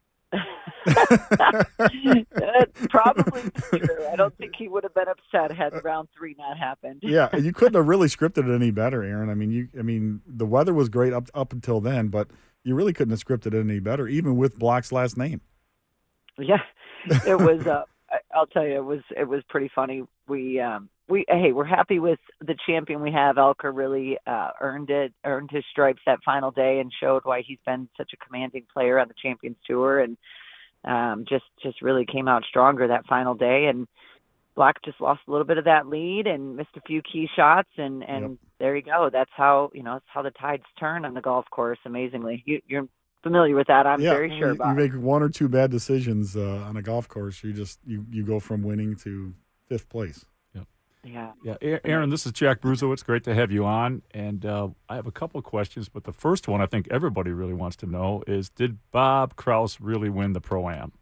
That's probably true. I don't think he would have been upset had round three not happened. Yeah, you couldn't have really scripted it any better, Aaron. I mean, you. I mean, the weather was great up up until then, but you really couldn't have scripted it any better, even with Block's last name. Yeah, it was. Uh, I- I'll tell you, it was it was pretty funny. We um we hey, we're happy with the champion we have. Elker really uh, earned it, earned his stripes that final day, and showed why he's been such a commanding player on the Champions Tour, and um just just really came out stronger that final day. And Black just lost a little bit of that lead and missed a few key shots, and, and Yep. there you go. That's how, you know, that's how the tides turn on the golf course, amazingly. You, you're familiar with that, I'm yeah, very sure you, about you it. make one or two bad decisions uh, on a golf course, you just you, you go from winning to fifth place. Yeah. Yeah, A- Aaron, this is Jack Bruzowitz. Great to have you on. And uh, I have a couple of questions, but the first one I think everybody really wants to know is, did Bob Kraus really win the Pro-Am?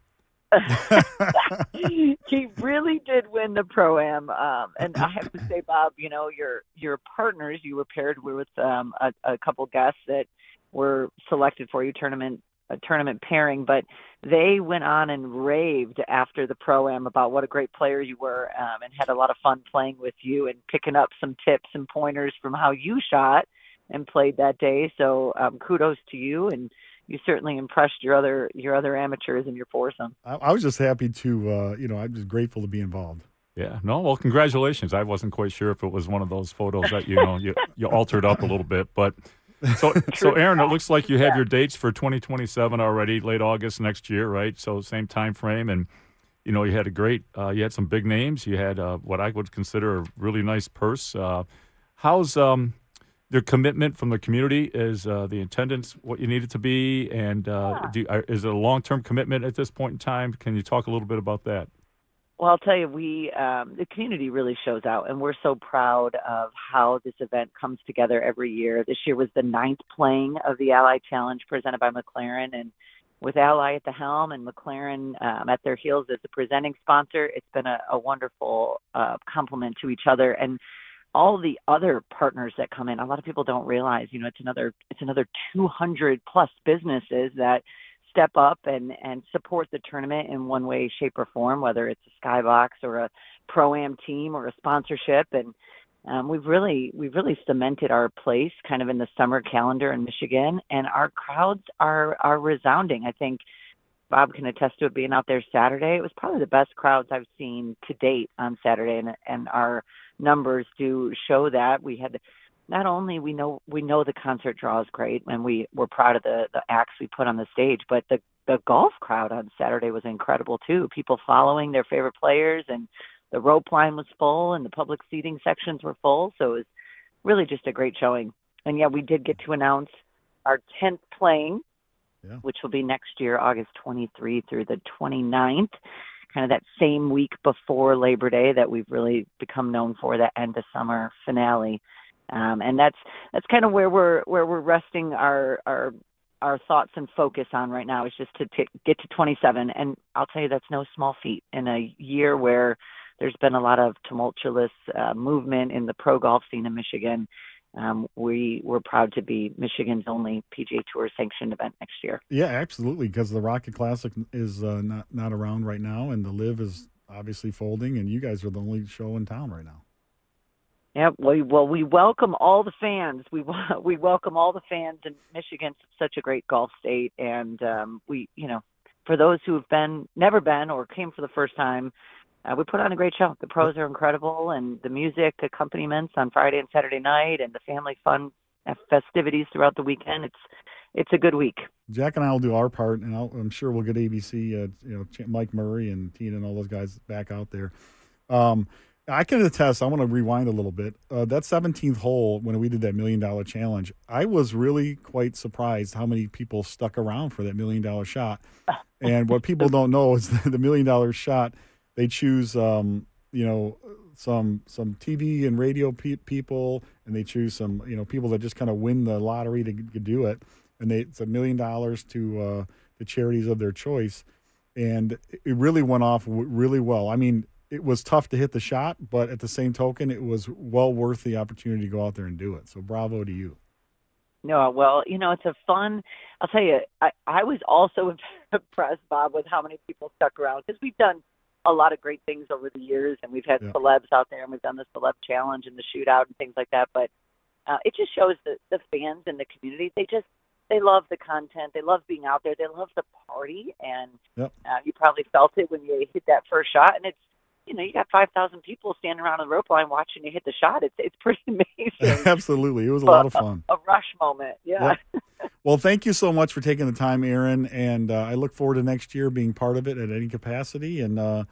He really did win the Pro-Am. Um, and I have to say, Bob, you know, your your partners, you were paired with um, a, a couple guests that were selected for you, tournament a tournament pairing, but they went on and raved after the Pro-Am about what a great player you were, um, and had a lot of fun playing with you and picking up some tips and pointers from how you shot and played that day. So um, kudos to you, and you certainly impressed your other your other amateurs in your foursome. I, I was just happy to, uh, you know, I'm just grateful to be involved. Yeah, no, well, congratulations. I wasn't quite sure if it was one of those photos that, you know, you, you altered up a little bit, but so, so Aaron, it looks like you have your dates for twenty twenty-seven already, late August next year, right? So same time frame, and you know you had a great, uh, you had some big names. You had uh, what I would consider a really nice purse. Uh, how's um, the commitment from the community? Is uh, the attendance what you need it to be? And uh, do, uh, is it a long-term commitment at this point in time? Can you talk a little bit about that? Well, I'll tell you, we um, the community really shows out, and we're so proud of how this event comes together every year. This year was the ninth playing of the Ally Challenge presented by McLaren, and with Ally at the helm and McLaren um, at their heels as the presenting sponsor, it's been a, a wonderful uh, complement to each other. And all the other partners that come in, a lot of people don't realize, you know, it's another it's another two hundred plus businesses that step up and, and support the tournament in one way, shape, or form, whether it's a Skybox or a Pro-Am team or a sponsorship. And um, we've really we've really cemented our place kind of in the summer calendar in Michigan, and our crowds are are resounding. I think Bob can attest to it being out there Saturday. It was probably the best crowds I've seen to date on Saturday, and and our numbers do show that. We had not only we know we know the concert draw is great, and we we're proud of the the acts we put on the stage, but the the golf crowd on Saturday was incredible too. People following their favorite players, and the rope line was full, and the public seating sections were full. So it was really just a great showing. And yeah, we did get to announce our tenth playing, Yeah. which will be next year, August twenty-third through the twenty-ninth, kind of that same week before Labor Day that we've really become known for, that end of summer finale. Um, and that's that's kind of where we're where we're resting our our our thoughts and focus on right now, is just to t- get to twenty-seven. And I'll tell you, that's no small feat in a year where there's been a lot of tumultuous uh, movement in the pro golf scene in Michigan. Um, we we're proud to be Michigan's only P G A Tour sanctioned event next year. Yeah, absolutely, because the Rocket Classic is uh, not not around right now, and the Live is obviously folding, and you guys are the only show in town right now. Yeah, well, well, we welcome all the fans. We we welcome all the fans in Michigan. It's such a great golf state, and um, we, you know, for those who have been never been or came for the first time, uh, we put on a great show. The pros are incredible, and the music accompaniments on Friday and Saturday night, and the family fun festivities throughout the weekend. It's it's a good week. Jack and I will do our part, and I'll, I'm sure we'll get A B C, uh, you know, Mike Murray and Tina and all those guys back out there. Um, I can attest. I want to rewind a little bit. Uh, that seventeenth hole, when we did that million dollar challenge, I was really quite surprised how many people stuck around for that million dollar shot. And what people don't know is the million dollar shot. They choose, um, you know, some some T V and radio pe- people, and they choose some, you know, people that just kind of win the lottery to, to do it. And they, it's a million dollars to uh, the charities of their choice. And it really went off w- really well. I mean, it was tough to hit the shot, but at the same token, it was well worth the opportunity to go out there and do it. So bravo to you. No, well, you know, it's a fun, I'll tell you, I, I was also impressed, Bob, with how many people stuck around, because we've done a lot of great things over the years, and we've had Yeah. celebs out there, and we've done the celeb challenge and the shootout and things like that. But uh, it just shows that the fans in the community, they just, they love the content. They love being out there. They love the party. And Yep. uh, you probably felt it when you hit that first shot. And it's, you know, you got five thousand people standing around on the rope line watching you hit the shot. It's it's pretty amazing. Absolutely. It was a lot of fun. A, a rush moment. Yeah. Yep. Well, thank you so much for taking the time, Aaron. And uh, I look forward to next year being part of it at any capacity. And uh,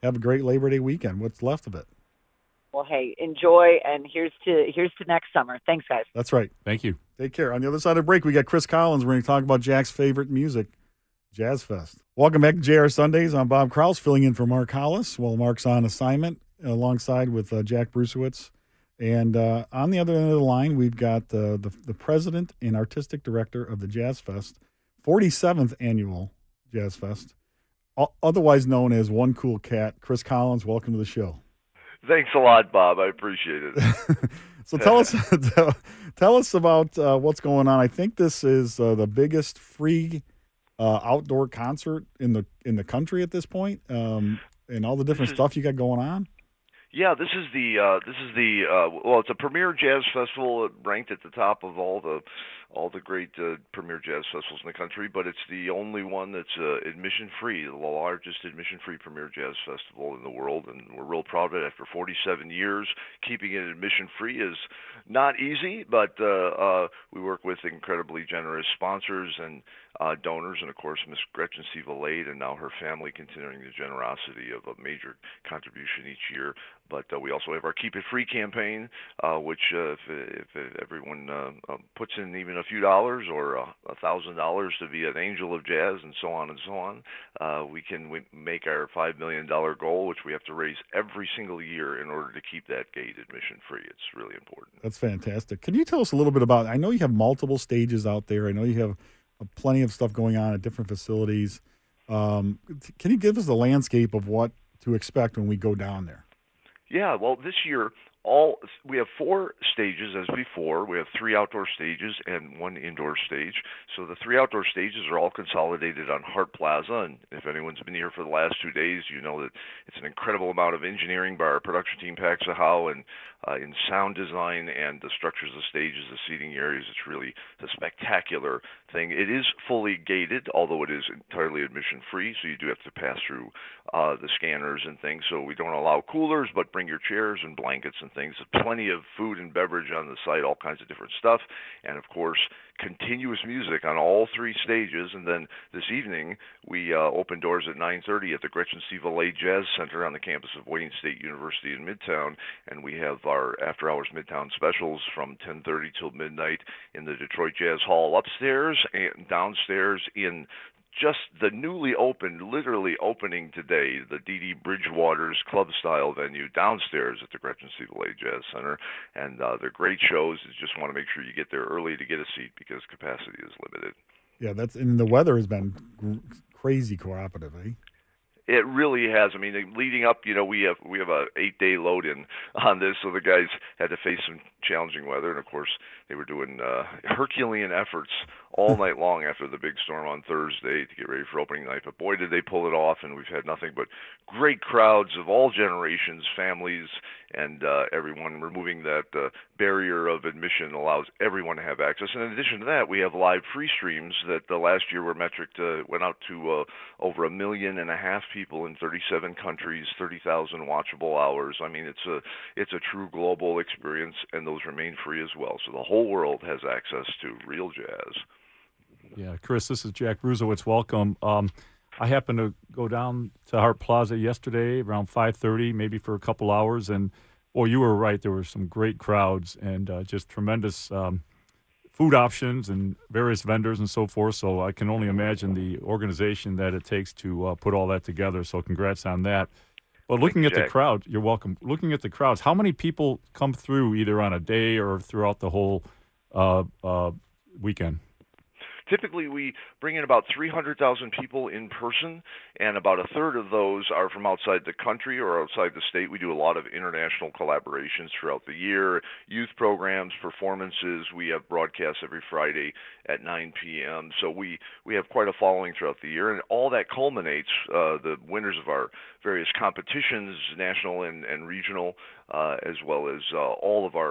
have a great Labor Day weekend. What's left of it? Well, hey, enjoy, and here's to here's to next summer. Thanks, guys. That's right. Thank you. Take care. On the other side of the break, we got Chris Collins. We're going to talk about Jack's favorite music, Jazz Fest. Welcome back to J R Sundays. I'm Bob Kraus, filling in for Mark Hollis while Mark's on assignment, alongside with uh, Jack Brusewitz. And uh, on the other end of the line, we've got uh, the the president and artistic director of the Jazz Fest, forty-seventh annual Jazz Fest, o- otherwise known as One Cool Cat. Chris Collins, welcome to the show. Thanks a lot, Bob. I appreciate it. So tell us tell, tell us about uh, what's going on. I think this is uh, the biggest free uh, outdoor concert in the in the country at this point, um, and all the different stuff you got going on. Yeah, this is the uh, this is the uh, well, it's a premier jazz festival ranked at the top of all the all the great uh, premier jazz festivals in the country, but it's the only one that's uh, admission free, the largest admission free premier jazz festival in the world, and we're real proud of it. After forty-seven years, keeping it admission free is not easy, but uh, uh, we work with incredibly generous sponsors and uh, donors, and of course Miss Gretchen C. Valade and now her family continuing the generosity of a major contribution each year. But uh, we also have our Keep It Free campaign, uh, which uh, if, if, if everyone uh, uh, puts in even a few dollars or a uh, thousand dollars to be an angel of jazz and so on and so on, uh, we can we make our five million dollars goal, which we have to raise every single year in order to keep that gate admission free. It's really important. That's fantastic. Can you tell us a little bit about, I know you have multiple stages out there. I know you have uh, plenty of stuff going on at different facilities. Um, can you give us the landscape of what to expect when we go down there? Yeah, well, this year, all we have four stages as before. We have three outdoor stages and one indoor stage. So the three outdoor stages are all consolidated on Hart Plaza. And if anyone's been here for the last two days, you know that it's an incredible amount of engineering by our production team, Paxa Howe, and uh, in sound design and the structures of stages, the seating areas. It's really a spectacular thing. It is fully gated, although it is entirely admission free. So you do have to pass through uh, the scanners and things. So we don't allow coolers, but bring your chairs and blankets and things. Plenty of food and beverage on the site, all kinds of different stuff, and of course continuous music on all three stages. And then this evening we uh, open doors at nine thirty at the Gretchen C. Valade Jazz Center on the campus of Wayne State University in Midtown, and we have our after hours Midtown specials from ten thirty till midnight in the Detroit Jazz Hall upstairs and downstairs in just the newly opened, literally opening today, the D D Bridgewater's club-style venue downstairs at the Gretchen C. Valade Jazz Center. And uh, they're great shows. You just want to make sure you get there early to get a seat because capacity is limited. Yeah, that's and the weather has been crazy cooperative, eh? It really has. I mean, leading up, you know, we have we have a eight day load in on this, so the guys had to face some challenging weather, and of course, they were doing uh, Herculean efforts all night long after the big storm on Thursday to get ready for opening night. But boy, did they pull it off, and we've had nothing but great crowds of all generations, families, and uh, everyone. Removing that uh, barrier of admission allows everyone to have access. And in addition to that, we have live free streams that uh, last year were metric to, went out to uh, over a million and a half people in thirty-seven countries, thirty thousand watchable hours. I mean, it's a it's a true global experience, and those remain free as well. So the whole world has access to real jazz. Yeah, Chris, this is Jack Brusewitz. Welcome. Um, I happened to go down to Hart Plaza yesterday around five thirty, maybe for a couple hours, and well, you were right. There were some great crowds and uh, just tremendous um, food options and various vendors and so forth. So I can only imagine the organization that it takes to uh, put all that together. So congrats on that. But looking Thank at you, the crowd, you're welcome. Looking at the crowds, how many people come through either on a day or throughout the whole uh, uh, weekend? Typically, we bring in about three hundred thousand people in person, and about a third of those are from outside the country or outside the state. We do a lot of international collaborations throughout the year, youth programs, performances. We have broadcasts every Friday at nine p.m. So we, we have quite a following throughout the year, and all that culminates, uh, the winners of our various competitions, national and, and regional, uh, as well as uh, all of our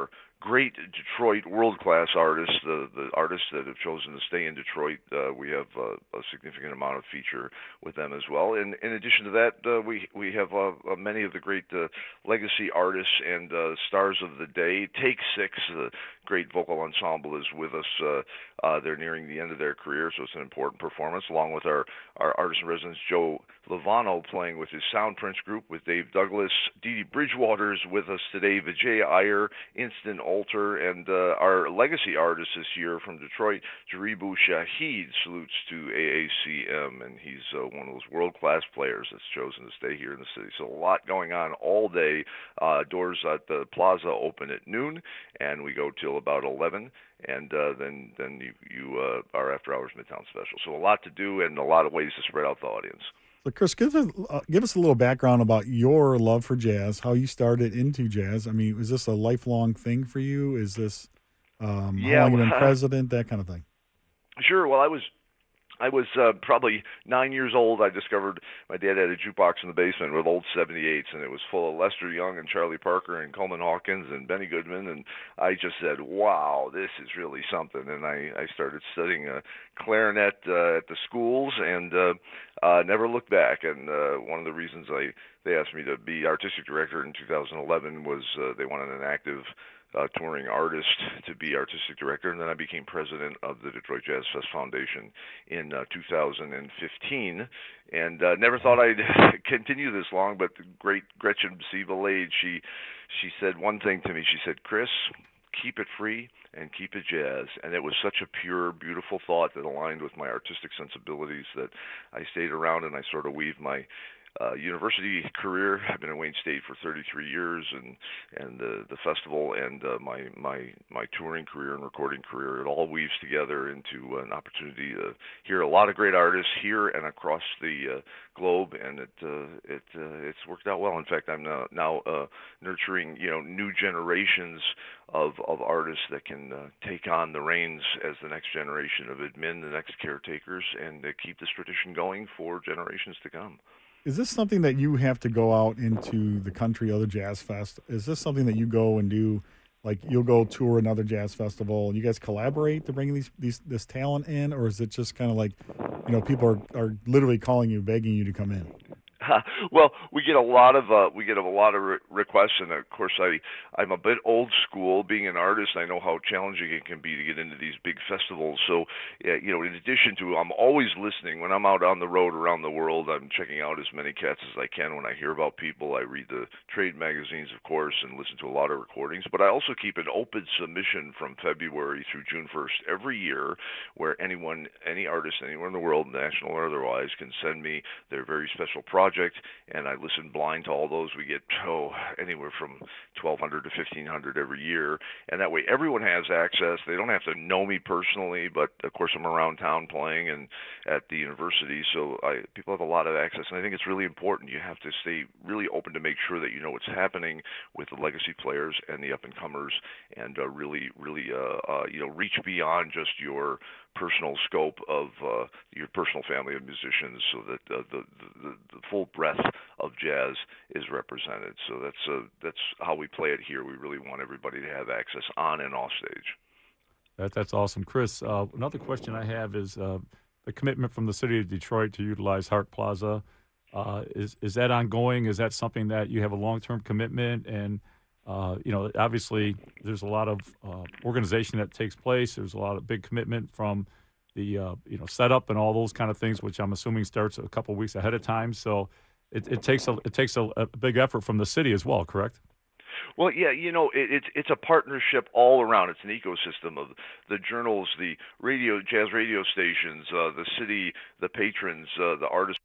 great Detroit world-class artists, the the artists that have chosen to stay in Detroit. Uh, we have uh, a significant amount of feature with them as well. And in addition to that, uh, we we have uh, uh, many of the great uh, legacy artists and uh, stars of the day. Take Six, the great vocal ensemble, is with us. Uh, uh, they're nearing the end of their career, so it's an important performance, along with our, our artist in residence, Joe Lovano, playing with his Sound Prince group, with Dave Douglas. Dee Dee Bridgewater's with us today, Vijay Iyer, Instant Alter, and uh, our legacy artist this year from Detroit, Jaribu Shahid, salutes to A A C M, and he's uh, one of those world-class players that's chosen to stay here in the city. So a lot going on all day. Uh, doors at the plaza open at noon, and we go till about eleven, and uh, then then you, you uh, our after-hours Midtown special. So a lot to do and a lot of ways to spread out the audience. So, Chris, give us, uh, give us a little background about your love for jazz, how you started into jazz. I mean, is this a lifelong thing for you? Is this um, yeah, how long you been well, president, that kind of thing? Sure. Well, I was I was uh, probably nine years old. I discovered my dad had a jukebox in the basement with old seventy-eights, and it was full of Lester Young and Charlie Parker and Coleman Hawkins and Benny Goodman. And I just said, wow, this is really something. And I, I started studying uh, clarinet uh, at the schools and uh, uh, never looked back. And uh, one of the reasons I they asked me to be artistic director in two thousand eleven was uh, they wanted an active Uh, touring artist to be artistic director, and then I became president of the Detroit Jazz Fest Foundation in uh, two thousand fifteen, and uh, never thought I'd continue this long, but the great Gretchen Siebelade, she she said one thing to me. She said, Chris, keep it free and keep it jazz. And it was such a pure, beautiful thought that aligned with my artistic sensibilities that I stayed around, and I sort of weaved my Uh, university career. I've been at Wayne State for thirty-three years, and and the the festival and uh, my my my touring career and recording career. It all weaves together into an opportunity to hear a lot of great artists here and across the uh, globe, and it uh, it uh, it's worked out well. In fact, I'm now, now uh, nurturing you know new generations of of artists that can uh, take on the reins as the next generation of admin, the next caretakers, and uh, keep this tradition going for generations to come. Is this something that you have to go out into the country, other jazz fest? Is this something that you go and do, like you'll go tour another jazz festival and you guys collaborate to bring these, these this talent in, or is it just kind of like, you know, people are, are literally calling you, begging you to come in? Uh, well, we get a lot of uh, we get a lot of re- requests, and of course, I I'm a bit old school. Being an artist, I know how challenging it can be to get into these big festivals. So, uh, you know, in addition to, I'm always listening. When I'm out on the road around the world, I'm checking out as many cats as I can. When I hear about people, I read the trade magazines, of course, and listen to a lot of recordings. But I also keep an open submission from February through June first every year, where anyone, any artist, anywhere in the world, national or otherwise, can send me their very special project. And I listen blind to all those. We get oh, anywhere from twelve hundred to fifteen hundred every year, and that way everyone has access. They don't have to know me personally, but of course I'm around town playing and at the university, so I, people have a lot of access. And I think it's really important. You have to stay really open to make sure that you know what's happening with the legacy players and the up-and-comers, and uh, really, really, uh, uh, you know, reach beyond just your personal scope of uh, your personal family of musicians, so that uh, the, the the full breadth of jazz is represented. So that's uh, that's how we play it here. We really want everybody to have access on and off stage. That that's awesome, Chris. Uh, another question I have is uh, the commitment from the city of Detroit to utilize Hart Plaza. Uh, is is that ongoing? Is that something that you have a long-term commitment? And Uh, you know, obviously, there's a lot of uh, organization that takes place. There's a lot of big commitment from the uh, you know setup and all those kind of things, which I'm assuming starts a couple of weeks ahead of time. So it, it takes a it takes a, a big effort from the city as well, correct? Well, yeah, you know, it, it's it's a partnership all around. It's an ecosystem of the journals, the radio, jazz radio stations, uh, the city, the patrons, uh, the artists.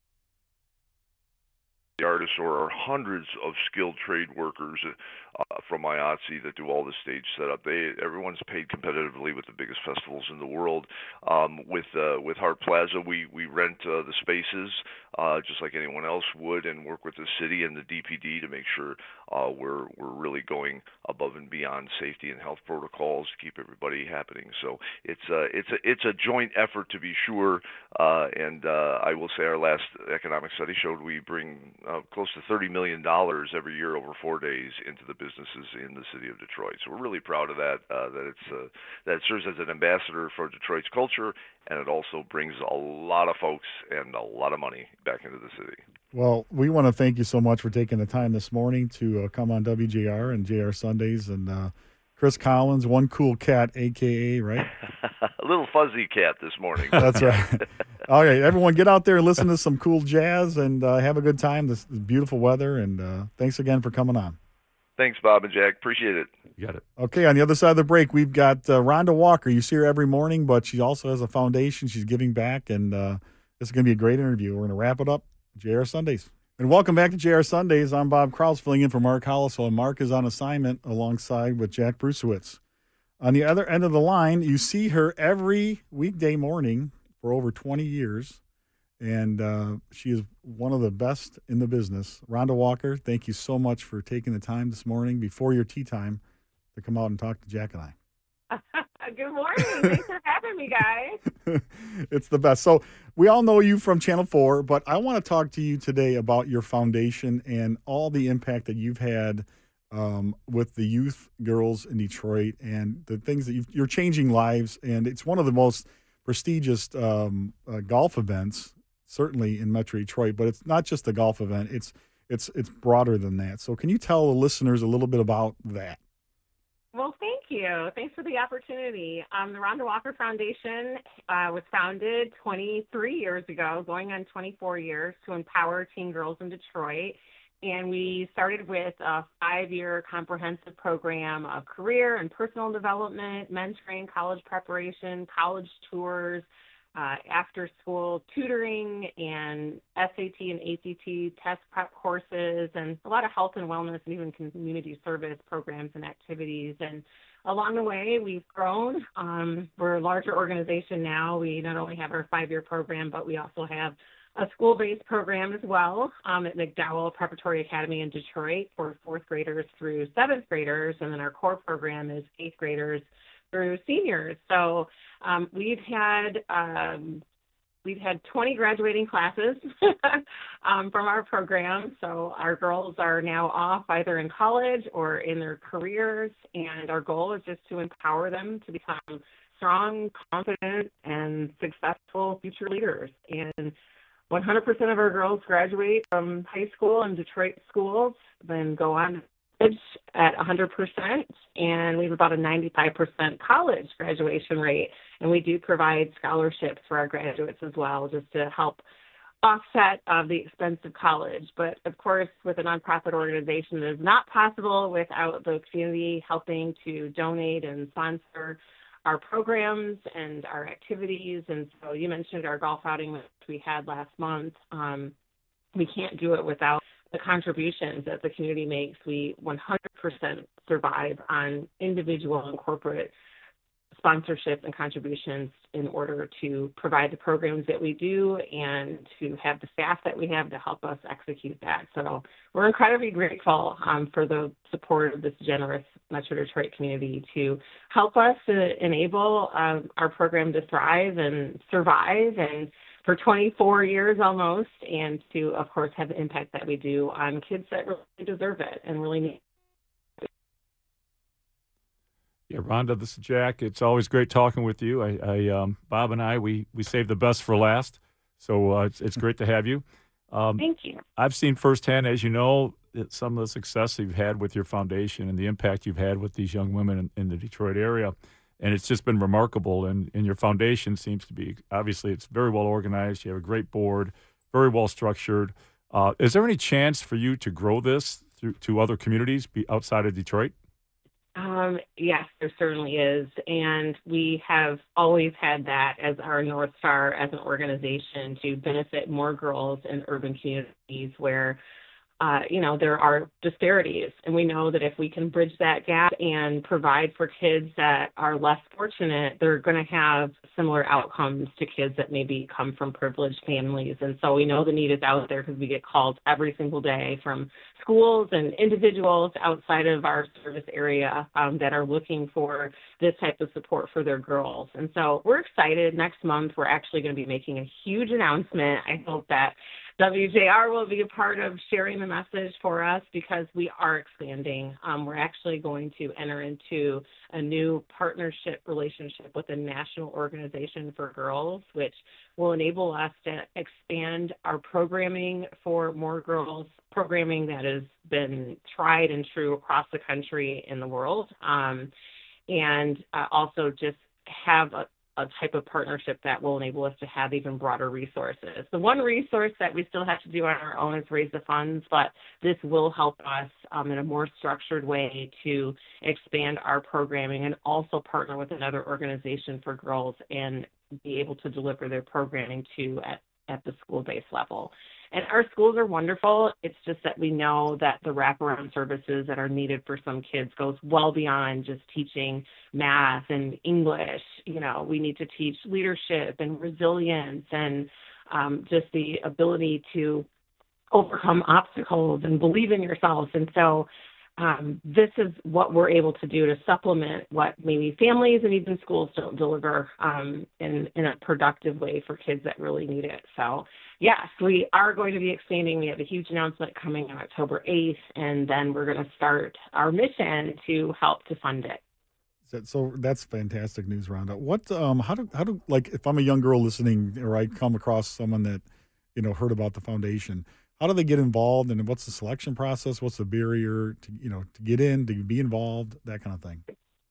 The artists, or are hundreds of skilled trade workers uh, from I A T S E that do all the stage setup. They everyone's paid competitively with the biggest festivals in the world. Um, with uh, with Hart Plaza, we we rent uh, the spaces uh, just like anyone else would, and work with the city and the D P D to make sure uh, we're we're really going above and beyond safety and health protocols to keep everybody happening. So it's a it's a it's a joint effort to be sure. Uh, and uh, I will say our last economic study showed we bring uh, close to thirty million dollars every year over four days into the businesses in the city of Detroit. So we're really proud of that. Uh, that it's uh, that it serves as an ambassador for Detroit's culture, and it also brings a lot of folks and a lot of money back into the city. Well, we want to thank you so much for taking the time this morning to uh, come on W J R and J R Sundays. And uh, Chris Collins, One Cool Cat, a k a, right? A little fuzzy cat this morning. That's right. All right, everyone, get out there and listen to some cool jazz and uh, have a good time. This, this beautiful weather. And uh, thanks again for coming on. Thanks, Bob and Jack. Appreciate it. You got it. Okay, on the other side of the break, we've got uh, Rhonda Walker. You see her every morning, but she also has a foundation. She's giving back, and uh, this is going to be a great interview. We're going to wrap it up. J R Sundays. And welcome back to J R Sundays. I'm Bob Krause, filling in for Mark Hollisell, and Mark is on assignment alongside with Jack Brusewitz. On the other end of the line, you see her every weekday morning for over twenty years, and uh, she is one of the best in the business. Rhonda Walker, thank you so much for taking the time this morning before your tea time to come out and talk to Jack and I. Good morning. Thanks for having me, guys. It's the best. So we all know you from Channel four, but I want to talk to you today about your foundation and all the impact that you've had um, with the youth girls in Detroit and the things that you've, you're changing lives. And it's one of the most prestigious um, uh, golf events, certainly in Metro Detroit, but it's not just a golf event. It's, it's, it's broader than that. So can you tell the listeners a little bit about that? Well, thank you. Thanks for the opportunity. Um, the Rhonda Walker Foundation uh, was founded twenty-three years ago, going on twenty-four years, to empower teen girls in Detroit. And we started with a five-year comprehensive program of career and personal development, mentoring, college preparation, college tours, uh, after-school tutoring, and S A T and A C T test prep courses, and a lot of health and wellness and even community service programs and activities. And along the way, we've grown. Um, we're a larger organization now. We not only have our five-year program, but we also have a school-based program as well um, at McDowell Preparatory Academy in Detroit for fourth graders through seventh graders, and then our core program is eighth graders through seniors. So um, we've had um, we've had twenty graduating classes um, from our program. So our girls are now off either in college or in their careers, and our goal is just to empower them to become strong, confident, and successful future leaders. And one hundred percent of our girls graduate from high school and Detroit schools, then go on to college at one hundred percent, and we have about a ninety-five percent college graduation rate. And we do provide scholarships for our graduates as well, just to help offset uh, the expense of college. But of course, with a nonprofit organization, it is not possible without the community helping to donate and sponsor our programs and our activities. And so you mentioned our golf outing which we had last month. Um, we can't do it without the contributions that the community makes. We one hundred percent survive on individual and corporate sponsorship and contributions in order to provide the programs that we do and to have the staff that we have to help us execute that. So we're incredibly grateful um, for the support of this generous Metro Detroit community to help us to enable um, our program to thrive and survive and for twenty-four years almost, and to, of course, have the impact that we do on kids that really deserve it and really need it. Yeah, Rhonda, this is Jack. It's always great talking with you. I, I um, Bob and I, we we save the best for last, so uh, it's it's great to have you. Um, Thank you. I've seen firsthand, as you know, that some of the success you've had with your foundation and the impact you've had with these young women in, in the Detroit area, and it's just been remarkable. And, and your foundation seems to be, obviously, it's very well organized. You have a great board, very well structured. Uh, is there any chance for you to grow this through to other communities be outside of Detroit? Um, yes, there certainly is. And we have always had that as our North Star as an organization, to benefit more girls in urban communities where uh, you know, there are disparities. And we know that if we can bridge that gap and provide for kids that are less fortunate, they're going to have similar outcomes to kids that maybe come from privileged families. And so we know the need is out there because we get calls every single day from schools and individuals outside of our service area um, that are looking for this type of support for their girls. And so we're excited. Next month, we're actually going to be making a huge announcement. I hope that W J R will be a part of sharing the message for us because we are expanding. Um, we're actually going to enter into a new partnership relationship with a national organization for girls, which will enable us to expand our programming for more girls, programming that has been tried and true across the country and the world, um, and uh, also just have a a type of partnership that will enable us to have even broader resources. The one resource that we still have to do on our own is raise the funds, but this will help us um, in a more structured way to expand our programming and also partner with another organization for girls and be able to deliver their programming to at, at the school-based level. And our schools are wonderful. It's just that we know that the wraparound services that are needed for some kids goes well beyond just teaching math and English. You know, we need to teach leadership and resilience and um, just the ability to overcome obstacles and believe in yourself. And so um, this is what we're able to do to supplement what maybe families and even schools don't deliver um, in, in a productive way for kids that really need it. So yes, we are going to be expanding. We have a huge announcement coming on October eighth, and then we're going to start our mission to help to fund it. So, so that's fantastic news, Rhonda. What, um, how do, how do, like, if I'm a young girl listening, or I come across someone that, you know, heard about the foundation, how do they get involved, and what's the selection process? What's the barrier to, you know, to get in, to be involved, that kind of thing?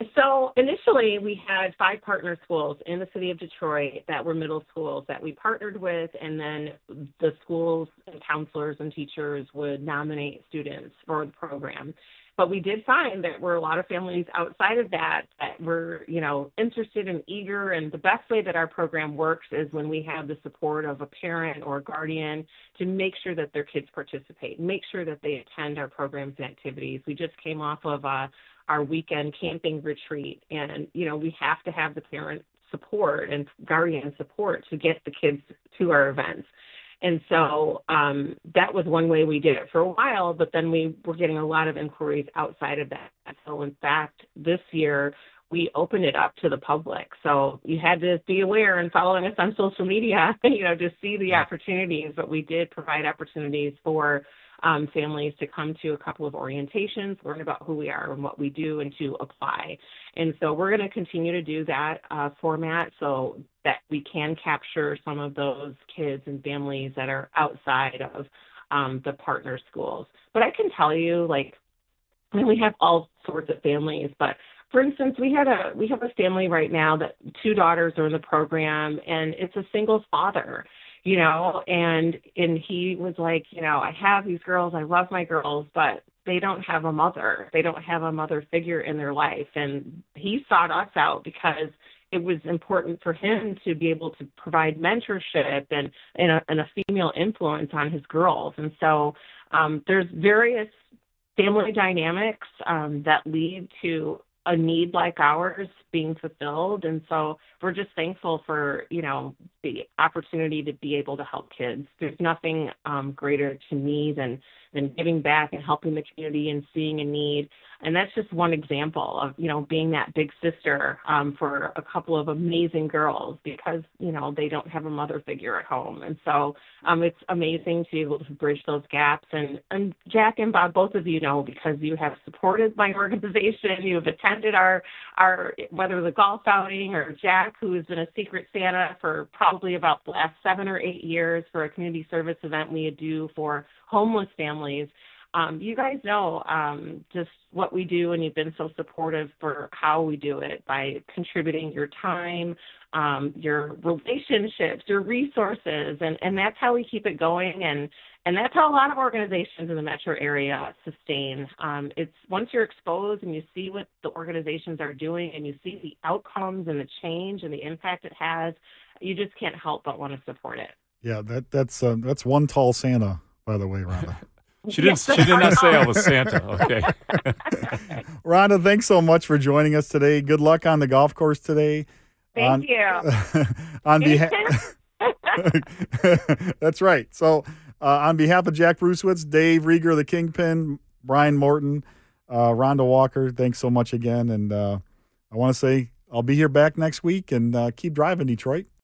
So initially, we had five partner schools in the city of Detroit that were middle schools that we partnered with, and then the schools and counselors and teachers would nominate students for the program. But we did find that there were a lot of families outside of that that were, you know, interested and eager. And the best way that our program works is when we have the support of a parent or a guardian to make sure that their kids participate, make sure that they attend our programs and activities. We just came off of a our weekend camping retreat. And, you know, we have to have the parent support and guardian support to get the kids to our events. And so um, that was one way we did it for a while, but then we were getting a lot of inquiries outside of that. So in fact, this year, we opened it up to the public. So you had to be aware and following us on social media, you know, to see the opportunities, but we did provide opportunities for Um, families to come to a couple of orientations, learn about who we are and what we do, and to apply. And so we're going to continue to do that uh, format so that we can capture some of those kids and families that are outside of um, the partner schools. But I can tell you, like, I mean, we have all sorts of families, but for instance, we had a we have a family right now that two daughters are in the program, and it's a single father. You know, and and he was like, you know, I have these girls, I love my girls, but they don't have a mother. They don't have a mother figure in their life. And he sought us out because it was important for him to be able to provide mentorship and, and, a, and a female influence on his girls. And so um, there's various family dynamics um, that lead to a need like ours being fulfilled. And so we're just thankful for, you know, the opportunity to be able to help kids. There's nothing um, greater to me than, than giving back and helping the community and seeing a need. And that's just one example of, you know, being that big sister um, for a couple of amazing girls because, you know, they don't have a mother figure at home. And so um, it's amazing to be able to bridge those gaps. And, and Jack and Bob, both of you know, because you have supported my organization, you have attended our, our whether the golf outing or Jack, who has been a secret Santa for probably about the last seven or eight years for a community service event we do for homeless families. Um, you guys know um, just what we do, and you've been so supportive for how we do it by contributing your time, um, your relationships, your resources, and, and that's how we keep it going. And, and that's how a lot of organizations in the metro area sustain. Um, it's once you're exposed and you see what the organizations are doing and you see the outcomes and the change and the impact it has, you just can't help but want to support it. Yeah, that that's uh, that's one tall Santa, by the way, Rhonda. She didn't. She did not say I was Santa. Okay. Rhonda, thanks so much for joining us today. Good luck on the golf course today. Thank on, you. on behalf. That's right. So, uh, on behalf of Jack Bruesewitz, Dave Rieger, the Kingpin, Brian Morton, uh, Rhonda Walker, thanks so much again. And uh, I want to say I'll be here back next week, and uh, keep driving, Detroit.